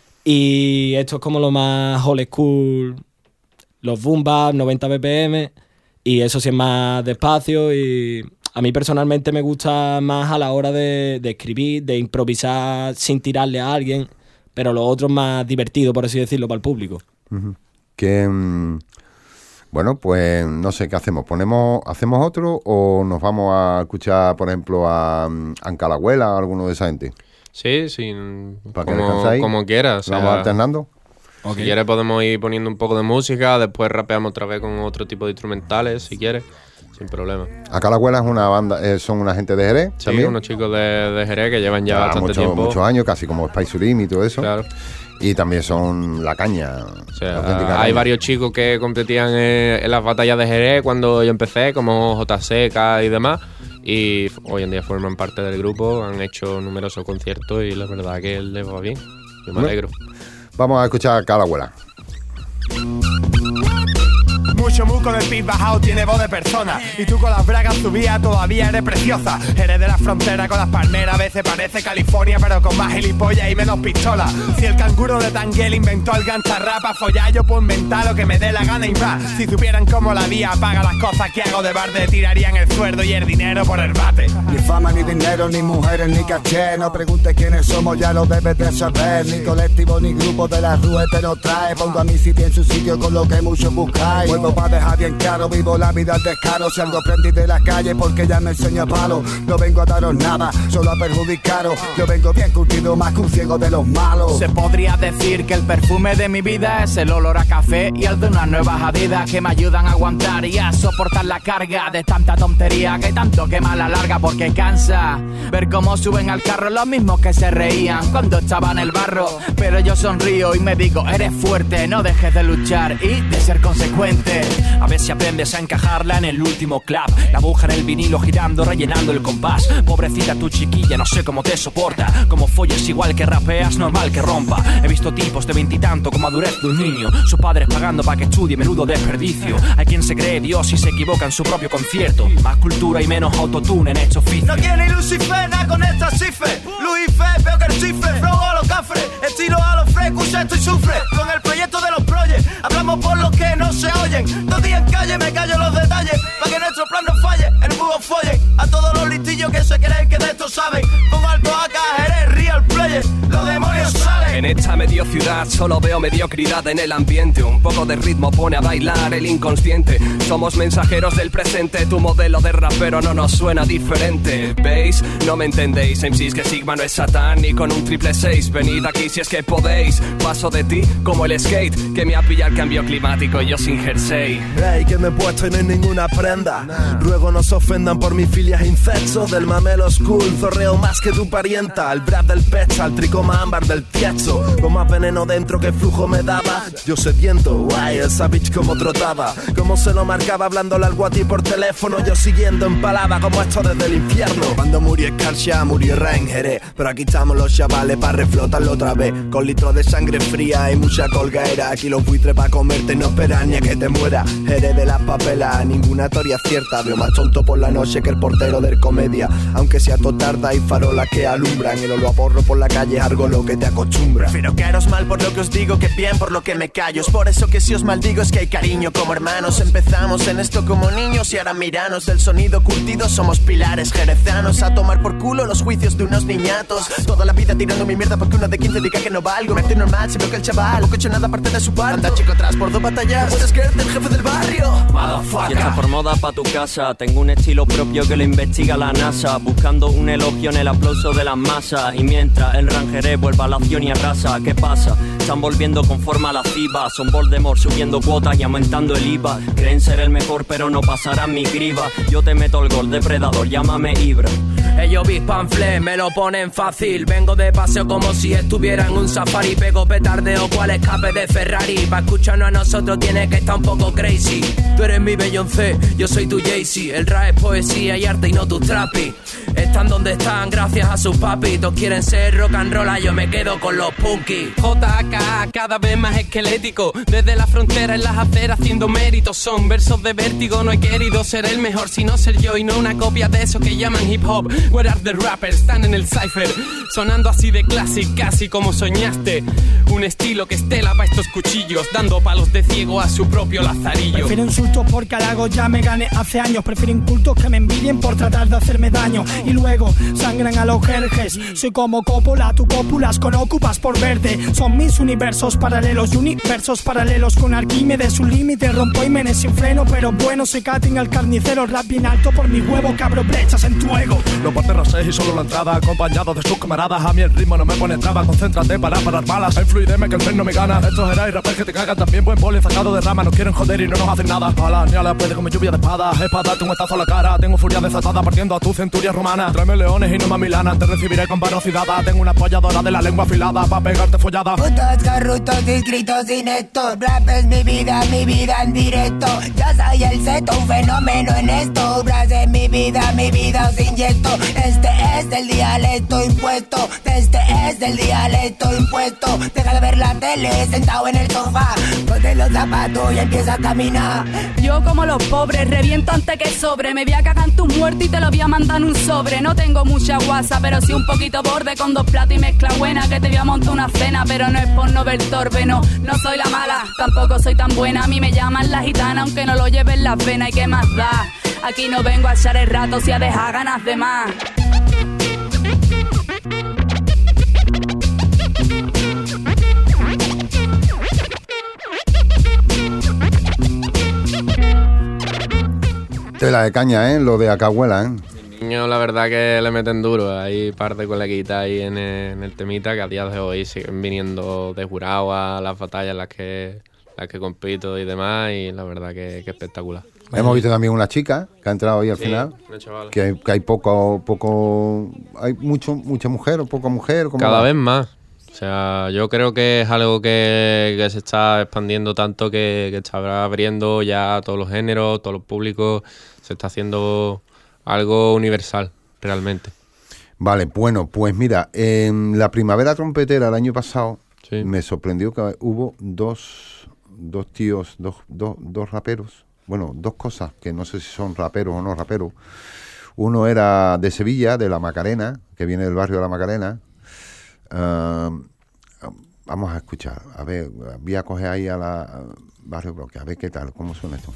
Y esto es como lo más old school, los boom bap, noventa B P M, y eso sí es más despacio. Y a mí personalmente me gusta más a la hora de, de escribir, de improvisar sin tirarle a alguien, pero lo otro es más divertido, por así decirlo, para el público. Uh-huh. Que, um, Bueno, pues no sé qué hacemos. ¿Ponemos, hacemos otro o nos vamos a escuchar, por ejemplo, a Ancalahuela o alguno de esa gente? Sí, sí. ¿Para que como, descansáis? como quieras. O sea, ¿Vamos alternando? Si quieres podemos ir poniendo un poco de música, después rapeamos otra vez con otro tipo de instrumentales, si quieres, sin problema. Ancalahuela es una banda, eh, son una gente de Jerez, Sí, también. unos chicos de, de Jerez que llevan ya Ah, bastante mucho- tiempo. muchos años, casi como Spice Urim y todo eso. Claro. Y también son la caña. O sea, la auténtica hay caña. varios chicos que competían en, en las batallas de Jerez cuando yo empecé, como J Seca y demás. Y hoy en día forman parte del grupo, han hecho numerosos conciertos y la verdad que les va bien. Yo me Bueno. alegro. Vamos a escuchar a Ancalahuela. Mucho muco del pis bajado tiene voz de persona. Y tú con las bragas subidas todavía eres preciosa. Eres de la frontera con las palmeras, a veces parece California, pero con más gilipollas y menos pistola. Si el canguro de Tanguel inventó el gancha rap a follar, yo puedo inventar lo que me dé la gana y más. Si supieran cómo la vida paga las cosas que hago de barde, tirarían el sueldo y el dinero por el bate. Ni fama, ni dinero, ni mujeres, ni caché. No preguntes quiénes somos, ya lo debes de saber. Ni colectivo, ni grupo de la rue te nos trae. Pongo a mi sitio en su sitio con lo que muchos buscáis. Vuelvo pa' dejar bien claro, vivo la vida al descaro. Si algo aprendí de la calle porque ya me enseño a palo. No vengo a daros nada, solo a perjudicaros. Yo vengo bien curtido, más que un ciego de los malos. Se podría decir que el perfume de mi vida es el olor a café y el de unas nuevas Adidas que me ayudan a aguantar y a soportar la carga de tanta tontería que tanto quema a la larga porque cansa ver cómo suben al carro los mismos que se reían cuando estaba en el barro. Pero yo sonrío y me digo, eres fuerte, no dejes de luchar y de ser consecuente. A ver si aprendes a encajarla en el último clap. La aguja en el vinilo girando, rellenando el compás. Pobrecita tu chiquilla, no sé cómo te soporta. Como folles igual que rapeas, normal que rompa. He visto tipos de veintitanto con madurez de un niño. Sus padres pagando pa' que estudie, menudo desperdicio. Hay quien se cree Dios y se equivoca en su propio concierto. Más cultura y menos autotune en este oficio. No quiere ni Lucifer, nada con esta cifre. Lucifer, peor que el chifre. Flow a los cafres, estilo a los frecus, esto y sufre. Con el proyecto de los proyectos, hablamos por los que no se oyen. Dos días en calle, me callo los detalles. Pa' que nuestro plan no falle, el búho folle. A todos los listillos que se creen que de esto saben. Con alto A K, Jerez, real player. Los demonios salen. En esta medio ciudad solo veo mediocridad en el ambiente. Un poco de ritmo pone a bailar el inconsciente. Somos mensajeros del presente. Tu modelo de rapero no nos suena diferente. ¿Veis? No me entendéis. M Cs que Sigma no es Satán ni con un triple seis. Venid aquí si es que podéis. Paso de ti como el skate que me ha pillado el cambio climático y yo sin jersey. Ey, que me he puesto y no hay ninguna prenda. Ruego no se ofendan por mis filias infectos. Del mamelo school, zorreo más que tu parienta. El brad del pecha, el tricoma ámbar del tiesto. Con más veneno dentro que flujo me daba. Yo sediento, guay, el savage como trotaba. Como se lo marcaba hablándole al guati por teléfono. Yo siguiendo empalada como esto desde el infierno. Cuando murió Scarsha, murió Ren Jerez. Pero aquí estamos los chavales para reflotarlo otra vez. Con litros de sangre fría y mucha colgaera. Aquí los buitres pa' comerte no esperan ni a que te muera. Jerez de las papelas, ninguna teoría cierta. Veo más tonto por la noche que el portero del comedia. Aunque sea todo tarda hay farolas que alumbran. El olor a porro por la calle es algo lo que te acostumbra. Prefiero caeros mal por lo que os digo que bien por lo que me callo. Es por eso que si os maldigo es que hay cariño como hermanos. Empezamos en esto como niños y ahora miranos. Del sonido curtido somos pilares jerezanos. A tomar por culo los juicios de unos niñatos. Toda la vida tirando mi mierda porque uno de quince diga que no valgo. Me estoy normal si veo que el chaval no hecho nada aparte de su bar. Anda chico atrás por dos batallas. Puedes creerte el jefe del barrio. Si estás por moda pa' tu casa, tengo un estilo propio que lo investiga la NASA. Buscando un elogio en el aplauso de las masas. Y mientras el Rangeré vuelva a la acción y arrasa, ¿qué pasa? Están volviendo con forma lasciva. Son Voldemort subiendo cuotas y aumentando el I V A. Creen ser el mejor pero no pasarán mi criba. Yo te meto el gol, depredador, llámame Ibra. Ellos vi panflé, me lo ponen fácil. Vengo de paseo como si estuviera en un safari. Pego petardeo cual escape de Ferrari. Pa' escucharnos a nosotros tiene que estar un poco crazy. Tú eres mi Beyoncé, yo soy tu Jay-Z. El rap es poesía y arte y no tus trapis. Están donde están gracias a sus papitos. Quieren ser rock and roll, yo me quedo con los punkis. J A K cada vez más esquelético. Desde la frontera en las aceras haciendo méritos. Son versos de vértigo, no he querido ser el mejor sino ser yo y no una copia de eso que llaman hip hop. Where are the rappers? Están en el cypher sonando así de classic, casi como soñaste. Un estilo que estela pa' estos cuchillos, dando palos de ciego a su propio lazarillo. Prefiero insultos porque halagos ya me gané hace años. Prefiero incultos que me envidien por tratar de hacerme daño. y luego sangran a los jerjes. Soy como Coppola, tú cópulas con ocupas por verde. Son mis universos paralelos, universos paralelos con Arquímedes. Un límite rompo y menes sin freno, pero bueno, soy cutting al carnicero. Rap bien alto por mi huevo, cabro brechas en tu ego. Los baterras seis y solo la entrada, acompañado de sus camaradas. A mí el ritmo no me pone traba, concéntrate para parar balas. Enfluideme que el tren no me gana. Estos erais rappers que te cagan también, buen boli sacado de rama. Nos quieren joder y no nos hacen nada. A la niala puede como lluvia de espadas. Es para darte un estazo a la cara. Tengo furia desatada partiendo a tu centuria romana. Tráeme leones y no mamilana, te recibiré con velocidad. Tengo una apoyadora de la lengua afilada pa' pegarte follada. Putos corruptos, inscritos ineptos. Rap es mi vida, mi vida en directo. Yo soy el seto, un fenómeno en esto. Rap es mi vida, mi vida os inyecto. Este es el dialecto impuesto. Este es el dialecto impuesto. Deja de ver la tele sentado en el sofá. Ponte los zapatos y empieza a caminar. Yo como los pobres reviento antes que sobre. Me voy a cagar en tu muerte y te lo voy a mandar en un sobre. No tengo mucha guasa, pero sí un poquito borde. Con dos platos y mezcla buena que te voy a montar una cena. Pero no es por no ver torpe, no, no soy la mala. Tampoco soy tan buena, a mí me llaman la gitana. Aunque no lo lleves en las venas y qué más da. Aquí no vengo a echar el rato, si a dejar ganas de más. Tela de caña, ¿eh? Lo de Acahuela, ¿eh? Niños, la verdad que le meten duro. Hay par de coleguitas ahí en el, en el temita que a día de hoy siguen viniendo de jurado a las batallas en las que, las que compito y demás. Y la verdad que, que espectacular. Hemos visto también una chica que ha entrado hoy al Sí, final. una chavala. Que hay, que hay poco, poco, hay mucho, mucha mujer o poca mujer. ¿cómo Cada va? vez más. O sea, yo creo que es algo que, que se está expandiendo tanto que, que está abriendo ya a todos los géneros, todos los públicos. Se está haciendo algo universal, realmente. Vale, bueno, pues mira, en la primavera trompetera el año pasado me sorprendió que hubo dos, dos tíos, dos, dos, dos raperos, bueno, dos cosas que no sé si son raperos o no raperos. Uno era de Sevilla, de La Macarena, que viene del barrio de La Macarena. Uh, vamos a escuchar, a ver, voy a coger ahí a la a barrio Bloque, a ver qué tal, cómo suena esto.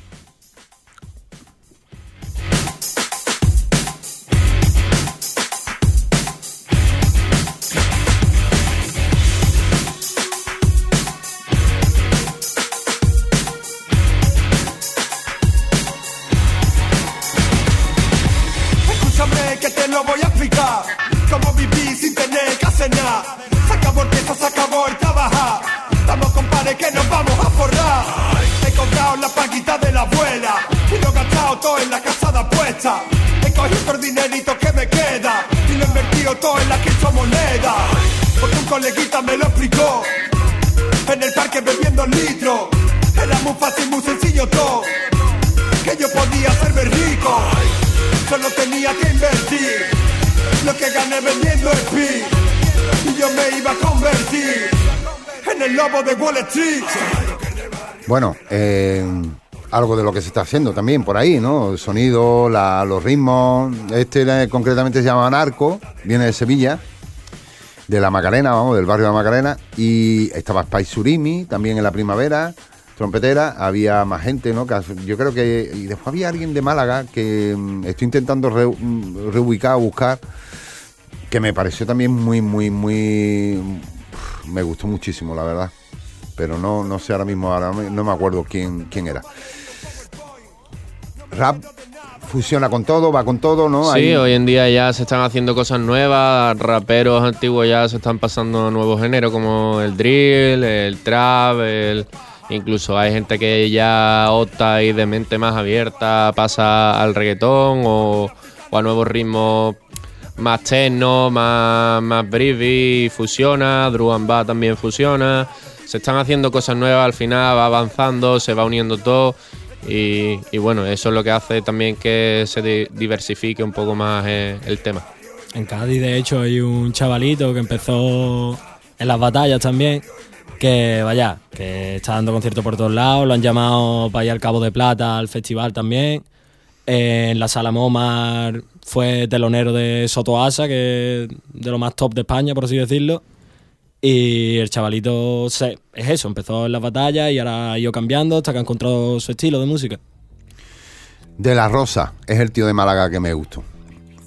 Escúchame que te lo voy a explicar. Cómo viví sin tener que hacer nada. Se acabó el tiempo, se acabó el trabajar. Estamos compadre que nos vamos a forrar. He comprado la paguita de la abuela y lo he gastado todo en la casa de apuestas. He cogido todo el dinerito que me queda y lo he invertido todo en la criptomoneda. Porque un coleguita me lo explicó. En el parque bebiendo litros. Era muy fácil, muy sencillo todo. Que yo podía hacerme rico. Solo tenía que invertir lo que gané vendiendo el pi. Y yo me iba a convertir en el lobo de Wall Street. Bueno, eh, algo de lo que se está haciendo también por ahí, ¿no? El sonido, la, los ritmos. Este eh, concretamente se llama Narco, viene de Sevilla, de La Macarena, vamos, del barrio de La Macarena. Y estaba Spice Surimi también en la primavera, trompetera. Había más gente, ¿no? Que yo creo que... Y después había alguien de Málaga que um, estoy intentando re, um, reubicar, buscar, que me pareció también muy, muy, muy... Me gustó muchísimo, la verdad. Pero no, no sé ahora mismo, ahora no me acuerdo quién, quién era. Rap fusiona con todo, va con todo, ¿no? Sí, Hay... hoy en día ya se están haciendo cosas nuevas, raperos antiguos ya se están pasando a nuevos géneros como el drill, el trap, el... incluso hay gente que ya opta y de mente más abierta pasa al reggaetón o, o a nuevos ritmos más techno, más, más breathy, fusiona, drum and bass también fusiona. Se están haciendo cosas nuevas, al final va avanzando, se va uniendo todo y, y bueno, eso es lo que hace también que se di- diversifique un poco más eh, el tema. En Cádiz, de hecho, hay un chavalito que empezó en las batallas también, que vaya, que está dando conciertos por todos lados, lo han llamado para ir al Cabo de Plata, al festival también. Eh, en la Sala Momar fue telonero de Sotoasa, que es de lo más top de España, por así decirlo. Y el chavalito se, es eso, empezó en las batallas y ahora ha ido cambiando hasta que ha encontrado su estilo de música. De La Rosa, es el tío de Málaga que me gustó.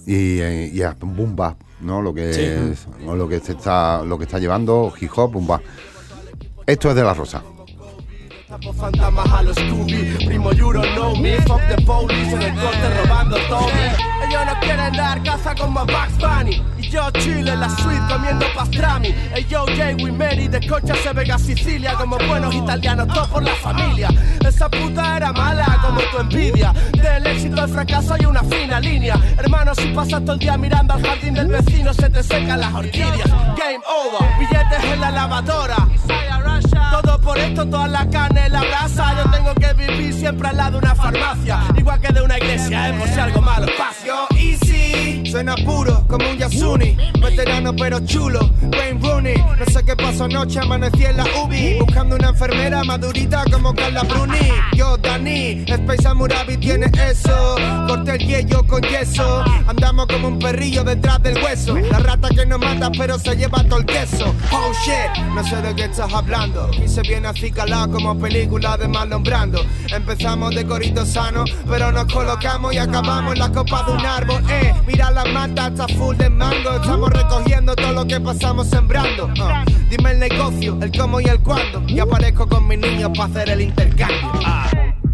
y, y es boom bap, ¿no? Lo que Sí. es, o lo que se está, lo que está llevando hip hop, boom bap. Esto es de La Rosa. Tapo fantasmas a los Scooby. Primo, you don't know me. Fuck the police en el corte robando Tommy. Ellos no quieren dar caza como Bugs Bunny. Y yo chile en la suite comiendo pastrami. Ey yo, Jay, we Mary. De Cocha se Vega, Sicilia. Como buenos italianos, todo por la familia. Esa puta era mala como tu envidia. Del éxito al fracaso hay una fina línea. Hermano, si pasas todo el día mirando al jardín del vecino, se te secan las orquídeas. Game over. Billetes en la lavadora. Todo por esto, toda la carne en la brasa. Yo tengo que vivir siempre al lado de una farmacia, igual que de una iglesia, eh, por si algo malo pasa. Yo easy, suena puro como un Yasuni. Veterano pero chulo, Wayne Rooney. No sé qué pasó anoche, amanecí en la U B I, buscando una enfermera madurita como Carla Bruni. Yo, Dani, Space Amurabi tiene eso. Corté el hielo con yeso. Andamos como un perrillo detrás del hueso. La rata que no mata pero se lleva todo el queso. Oh shit, no sé de qué estás hablando. Y se viene acicalado como película de Marlon Brando. Empezamos de corito sano, pero nos colocamos y acabamos en la copa de un árbol. Eh, mira la mata, está full de mango. Estamos recogiendo todo lo que pasamos sembrando. Uh, dime el negocio, el cómo y el cuándo. Y aparezco con mis niños para hacer el intercambio. Ah.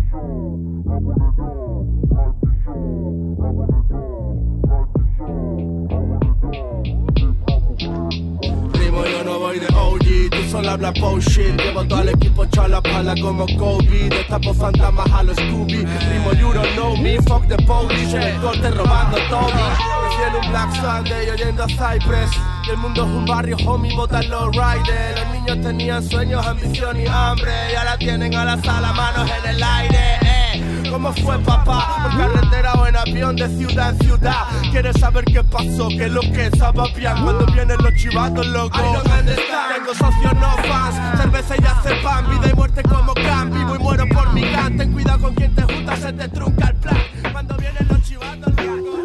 Yo no voy de O G, tú solo hablas bullshit. Llevo todo el equipo echado a la pala como Kobe. Destapo fantasmas a los Scooby. Primo, you don't know me, fuck the police. En el corte robando Tommy. Crecí en un Black Sunday oyendo a Cypress. Y el mundo es un barrio, homie, botan los riders. Los niños tenían sueños, ambición y hambre. Y ahora tienen a la sala, manos en el aire, eh. ¿Cómo fue, papá? ¿Por carretera o en avión de ciudad en ciudad? ¿Quieres saber qué pasó? ¿Qué es lo que estaba bien? Cuando vienen los chivatos, loco. I know dónde están. Tengo socios, no fans. Cerveza y hace pan. Vida y muerte como Khan. Vivo y muero por mi can. Ten cuidado con quien te junta, se te trunca el plan. Cuando vienen los chivatos, loco.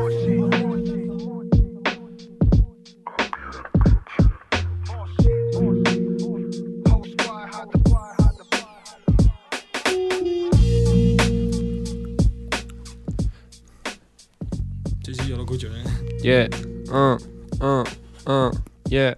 Sí, sí, yo lo escucho, eh. Yeah, uh, uh, uh, yeah.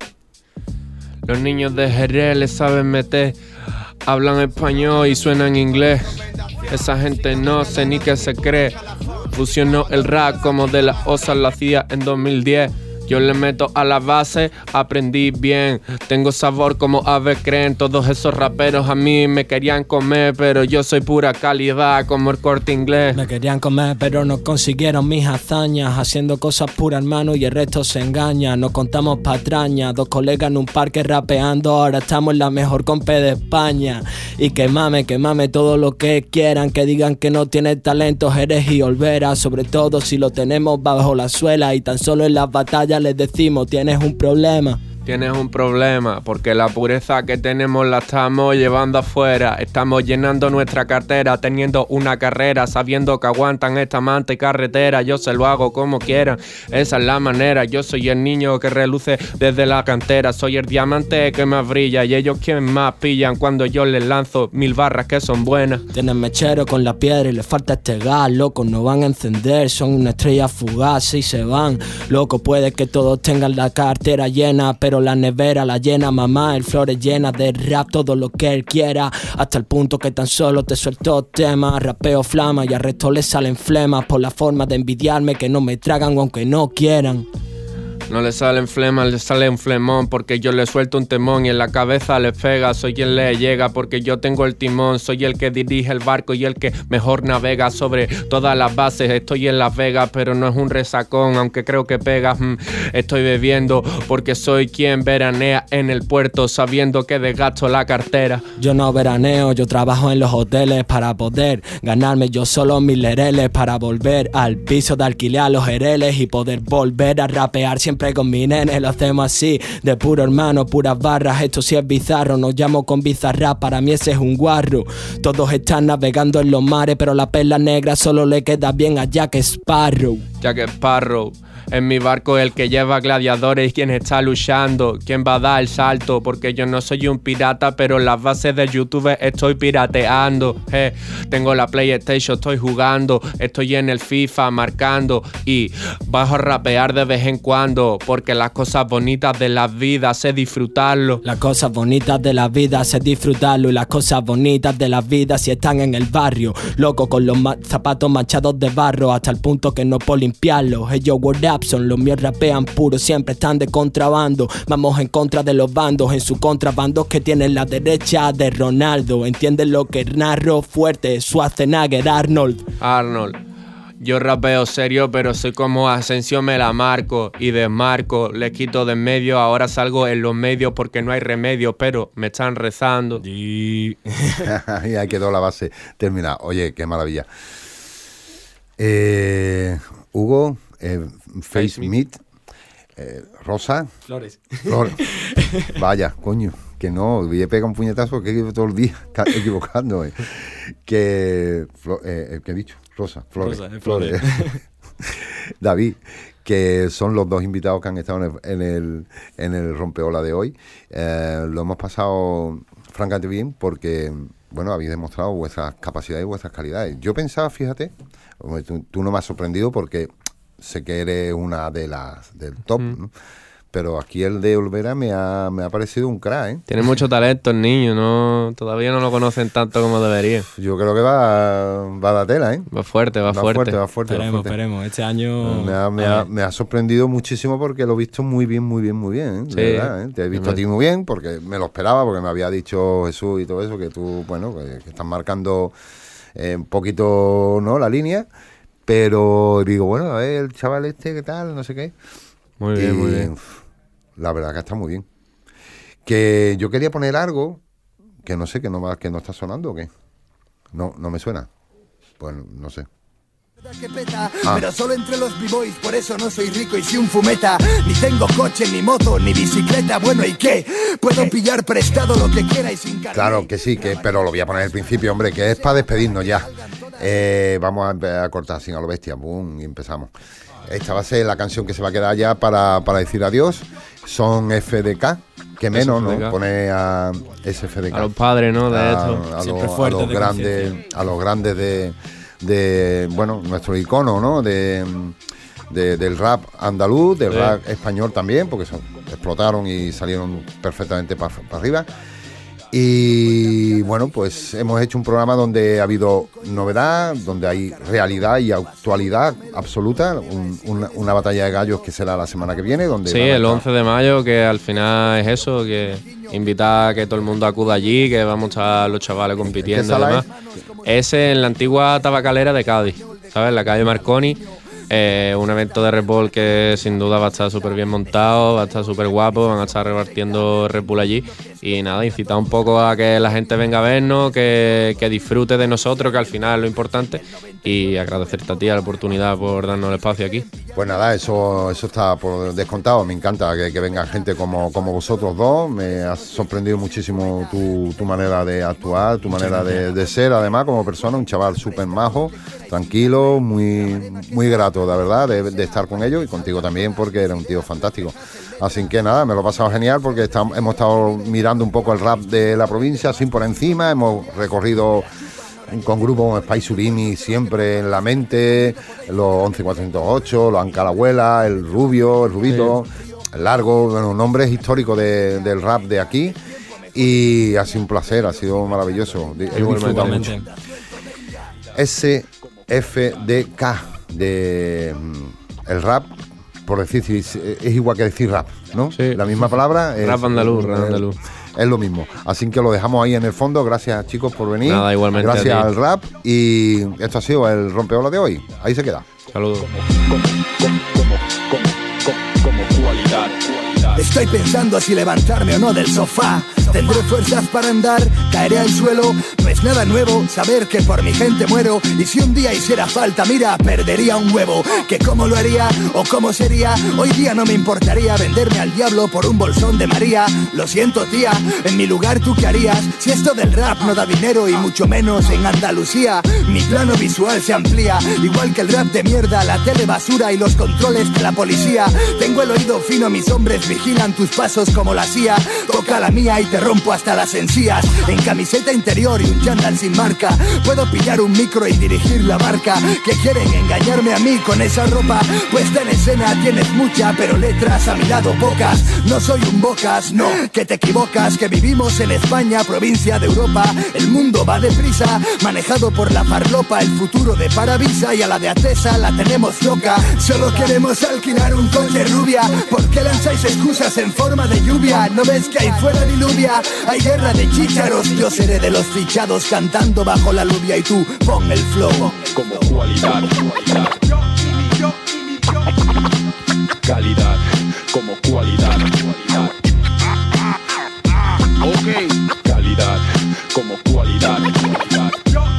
Los niños de Jerez le saben meter, hablan español y suenan inglés. Esa gente no sé ni qué se cree. Fusionó el rap como de las osas, lo hacía en dos mil diez. Yo le meto a la base, aprendí bien. Tengo sabor como aves creen. Todos esos raperos a mí me querían comer, pero yo soy pura calidad como el Corte Inglés. Me querían comer, pero no consiguieron mis hazañas. Haciendo cosas puras, hermano, y el resto se engaña. Nos contamos patrañas. Dos colegas en un parque rapeando. Ahora estamos en la mejor compe de España. Y que mame, que mame todo lo que quieran. Que digan que no tienes talento, Jerez y Olvera. Sobre todo si lo tenemos bajo la suela. Y tan solo en las batallas les decimos, tienes un problema. Tienes un problema, porque la pureza que tenemos la estamos llevando afuera. Estamos llenando nuestra cartera, teniendo una carrera, sabiendo que aguantan esta manta y carretera. Yo se lo hago como quieran, esa es la manera. Yo soy el niño que reluce desde la cantera. Soy el diamante que más brilla y ellos quien más pillan cuando yo les lanzo mil barras que son buenas. Tienen mechero con la piedra y les falta este gas, loco, no van a encender. Son una estrella fugaz y se van. Loco, puede que todos tengan la cartera llena, pero la nevera la llena mamá, el flores llena de rap, todo lo que él quiera, hasta el punto que tan solo te suelto temas, rapeo flama y al resto le salen flemas por la forma de envidiarme que no me tragan aunque no quieran. No le salen flemas, le sale un flemón, porque yo le suelto un temón y en la cabeza le pega. Soy quien le llega porque yo tengo el timón. Soy el que dirige el barco y el que mejor navega sobre todas las bases. Estoy en Las Vegas, pero no es un resacón, aunque creo que pega. Mm, estoy bebiendo porque soy quien veranea en el puerto, sabiendo que desgasto la cartera. Yo no veraneo, yo trabajo en los hoteles para poder ganarme yo solo mis lereles, para volver al piso de alquiler a los jereles y poder volver a rapear siempre con mi nene. Lo hacemos así, de puro hermano, puras barras. Esto sí es bizarro, nos llamo con bizarra. Para mí ese es un guarro. Todos están navegando en los mares, pero la perla negra solo le queda bien a Jack Sparrow. Jack Sparrow, En mi barco el que lleva gladiadores y quien está luchando. ¿Quién va a dar el salto? Porque yo no soy un pirata, pero en las bases de YouTube estoy pirateando. Eh, tengo la PlayStation, estoy jugando. Estoy en el FIFA marcando. Y bajo a rapear de vez en cuando. Porque las cosas bonitas de la vida sé disfrutarlo. Las cosas bonitas de la vida sé disfrutarlo. Y las cosas bonitas de la vida si están en el barrio. Loco con los ma- zapatos manchados de barro. Hasta el punto que no puedo limpiarlos. Ellos word up son los míos rapean puros. Siempre están de contrabando. Vamos en contra de los bandos. En su contrabando que tienen la derecha de Ronaldo. ¿Entienden lo que narro? Fuerte, Schwarzenegger, Arnold. Arnold. Yo rapeo serio, pero soy como Asensio, me la marco y desmarco, le quito de en medio, ahora salgo en los medios porque no hay remedio, pero me están rezando. Y ahí quedó la base terminada. Oye, qué maravilla. Eh, Hugo, eh, Face Meet, eh, Rosa. Flores. Flores. Vaya, coño, que no, voy a pegar un puñetazo que llevo todo el día equivocándome. Que, eh, ¿qué he dicho? Rosa, Flores. Rosa, Flores. David, que son los dos invitados que han estado en el, en el, en el Rompeola de hoy. Eh, lo hemos pasado francamente bien porque, bueno, habéis demostrado vuestras capacidades y vuestras calidades. Yo pensaba, fíjate, tú, tú no me has sorprendido porque sé que eres una de las del top, mm. ¿no? Pero aquí el de Olvera me ha, me ha parecido un crack, ¿eh? Tiene mucho talento el niño, no todavía no lo conocen tanto como debería. Yo creo que va, va a la tela, ¿eh? Va fuerte, va, va fuerte. fuerte. Va fuerte, esperemos, va fuerte. esperemos. Este año... Me ha, me, ha, me ha sorprendido muchísimo porque lo he visto muy bien, muy bien, muy bien, ¿eh? De sí, verdad, ¿eh? Te he visto a ti muy bien porque me lo esperaba, porque me había dicho Jesús y todo eso, que tú, bueno, que, que estás marcando eh, un poquito, ¿no?, la línea. Pero digo, bueno, a ver, el chaval este, ¿qué tal? No sé qué. Muy bien, y, muy bien. La verdad que está muy bien. Que yo quería poner algo que no sé, que no, que no está sonando o qué. No, no me suena. Pues no sé. Que peta, ah. Pero solo entre los b-boys, por eso no soy rico y soy un fumeta. Ni tengo coche, ni moto, ni bicicleta. Bueno, ¿y qué? Puedo pillar prestado lo que quiera y sin carnet. Claro que sí, que, pero lo voy a poner al principio, hombre, que es para despedirnos ya. Eh, vamos a, a cortar sin a lo bestia, boom, y empezamos. Esta va a ser la canción que se va a quedar ya para, para decir adiós. Son F D K, que menos, ¿no? Pone a S F D K. A los padres, ¿no? De a, esto. A, lo, a los grandes, a los grandes de, de, bueno, nuestro icono, ¿no? De, de, del rap andaluz, del sí. rap español también, porque son, explotaron y salieron perfectamente para pa arriba. Y bueno, pues hemos hecho un programa donde ha habido novedad, donde hay realidad y actualidad absoluta, un, una, una batalla de gallos que será la semana que viene. Donde sí, el once de mayo, que al final es eso, que invitar a que todo el mundo acuda allí, que vamos a estar los chavales compitiendo y demás. Es en la antigua tabacalera de Cádiz, ¿sabes? La calle Marconi. Eh, un evento de Red Bull que sin duda va a estar súper bien montado, va a estar súper guapo, van a estar repartiendo Red Bull allí y nada, incitar un poco a que la gente venga a vernos, que, que disfrute de nosotros, que al final es lo importante, y agradecerte a ti la oportunidad por darnos el espacio aquí. Pues nada, eso eso está por descontado, me encanta que, que venga gente como, como vosotros dos, me ha sorprendido muchísimo tu, tu manera de actuar, tu manera de, de ser, además como persona, un chaval súper majo, tranquilo, muy, muy grato, la verdad, de, de estar con ellos y contigo también, porque eres un tío fantástico. Así que nada, me lo he pasado genial porque estamos, hemos estado mirando un poco el rap de la provincia, sin por encima, hemos recorrido con grupos como Spice Surimi siempre en la mente, los once cuatrocientos ocho, los Ancalahuela, el Rubio, el Rubito, sí. el Largo, bueno, nombres históricos de, del rap de aquí, y ha sido un placer, ha sido maravilloso. He disfrutado mucho. S F D K de mm, el rap, por decir, es, es igual que decir rap, ¿no? Sí. La misma palabra. Es, rap andaluz, rap andaluz. Es lo mismo. Así que lo dejamos ahí en el fondo. Gracias, chicos, por venir. Nada, igualmente. Gracias al rap. Y esto ha sido el Rompeola de hoy. Ahí se queda. Saludos. Como, como, como, como, como cualidad. Estoy pensando si levantarme o no del sofá. Tendré fuerzas para andar, caeré al suelo. No es nada nuevo saber que por mi gente muero. Y si un día hiciera falta, mira, perdería un huevo. Que cómo lo haría o cómo sería. Hoy día no me importaría venderme al diablo por un bolsón de María. Lo siento, tía, en mi lugar tú qué harías. Si esto del rap no da dinero y mucho menos en Andalucía. Mi plano visual se amplía, igual que el rap de mierda, la tele basura y los controles de la policía. Tengo el oído fino, mis hombres vigilan tus pasos como la C I A. Toca la mía y te rompo hasta las encías. En camiseta interior y un chándal sin marca, puedo pillar un micro y dirigir la barca. Que quieren engañarme a mí con esa ropa. Puesta en escena tienes mucha, pero letras a mi lado pocas. No soy un bocas, no, que te equivocas. Que vivimos en España, provincia de Europa. El mundo va deprisa, manejado por la farlopa. El futuro de Paravisa y a la de Atesa la tenemos loca. Solo queremos alquilar un coche rubia. ¿Por qué lanzáis excusas en forma de lluvia? ¿No ves que ahí fuera diluvia? Hay guerra de chícharos. Yo seré de los fichados cantando bajo la lluvia. Y tú pon el flow como cualidad, cualidad. Calidad como cualidad, cualidad. Ok. Calidad como cualidad, cualidad.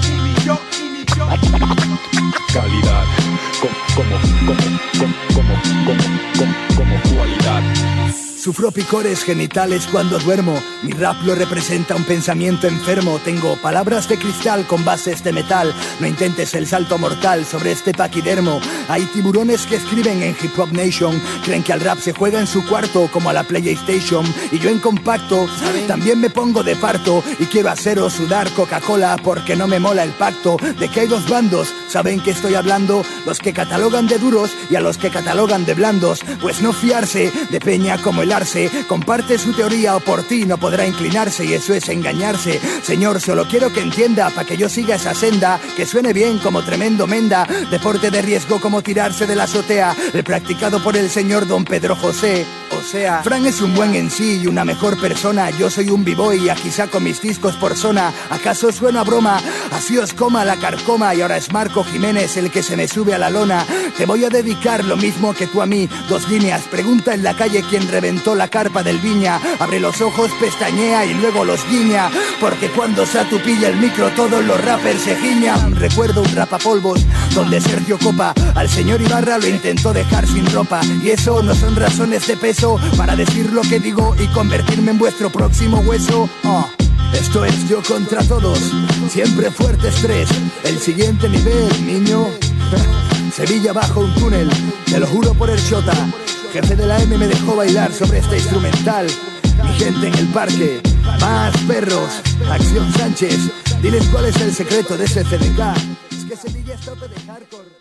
Calidad como, como, como, como, como, como, como, como cualidad. Sufro picores genitales cuando duermo. Mi rap lo representa un pensamiento enfermo. Tengo palabras de cristal con bases de metal. No intentes el salto mortal sobre este paquidermo. Hay tiburones que escriben en Hip Hop Nation. Creen que al rap se juega en su cuarto como a la PlayStation. Y yo en compacto también me pongo de parto. Y quiero haceros sudar Coca-Cola porque no me mola el pacto de que hay dos bandos. ¿Saben qué estoy hablando? Los que catalogan de duros y a los que catalogan de blandos. Pues no fiarse de peña como el Arce. Comparte su teoría o por ti no podrá inclinarse. Y eso es engañarse. Señor, solo quiero que entienda pa' que yo siga esa senda. Que suene bien como tremendo menda. Deporte de riesgo como tirarse de la azotea. El practicado por el señor Don Pedro José. O sea, Fran es un buen en sí y una mejor persona. Yo soy un b-boy y aquí saco mis discos por zona. ¿Acaso suena a broma? Así os coma la carcoma. Y ahora es Marco Jiménez el que se me sube a la lona. Te voy a dedicar lo mismo que tú a mí. Dos líneas, pregunta en la calle quién reventó la carpa del Viña. Abre los ojos, pestañea y luego los guiña. Porque cuando Satu pilla el micro todos los rappers se giñan. Recuerdo un rapapolvos donde Sergio Copa al señor Ibarra lo intentó dejar sin ropa. Y eso no son razones de peso para decir lo que digo y convertirme en vuestro próximo hueso. Oh. Esto es yo contra todos, siempre fuerte estrés. El siguiente nivel, niño. Sevilla bajo un túnel, te lo juro por el Chota. Jefe de la M me dejó bailar sobre este instrumental. Mi gente en el parque, más perros. Acción Sánchez, diles cuál es el secreto de ese C D K. Es que Sevilla es tope de hardcore.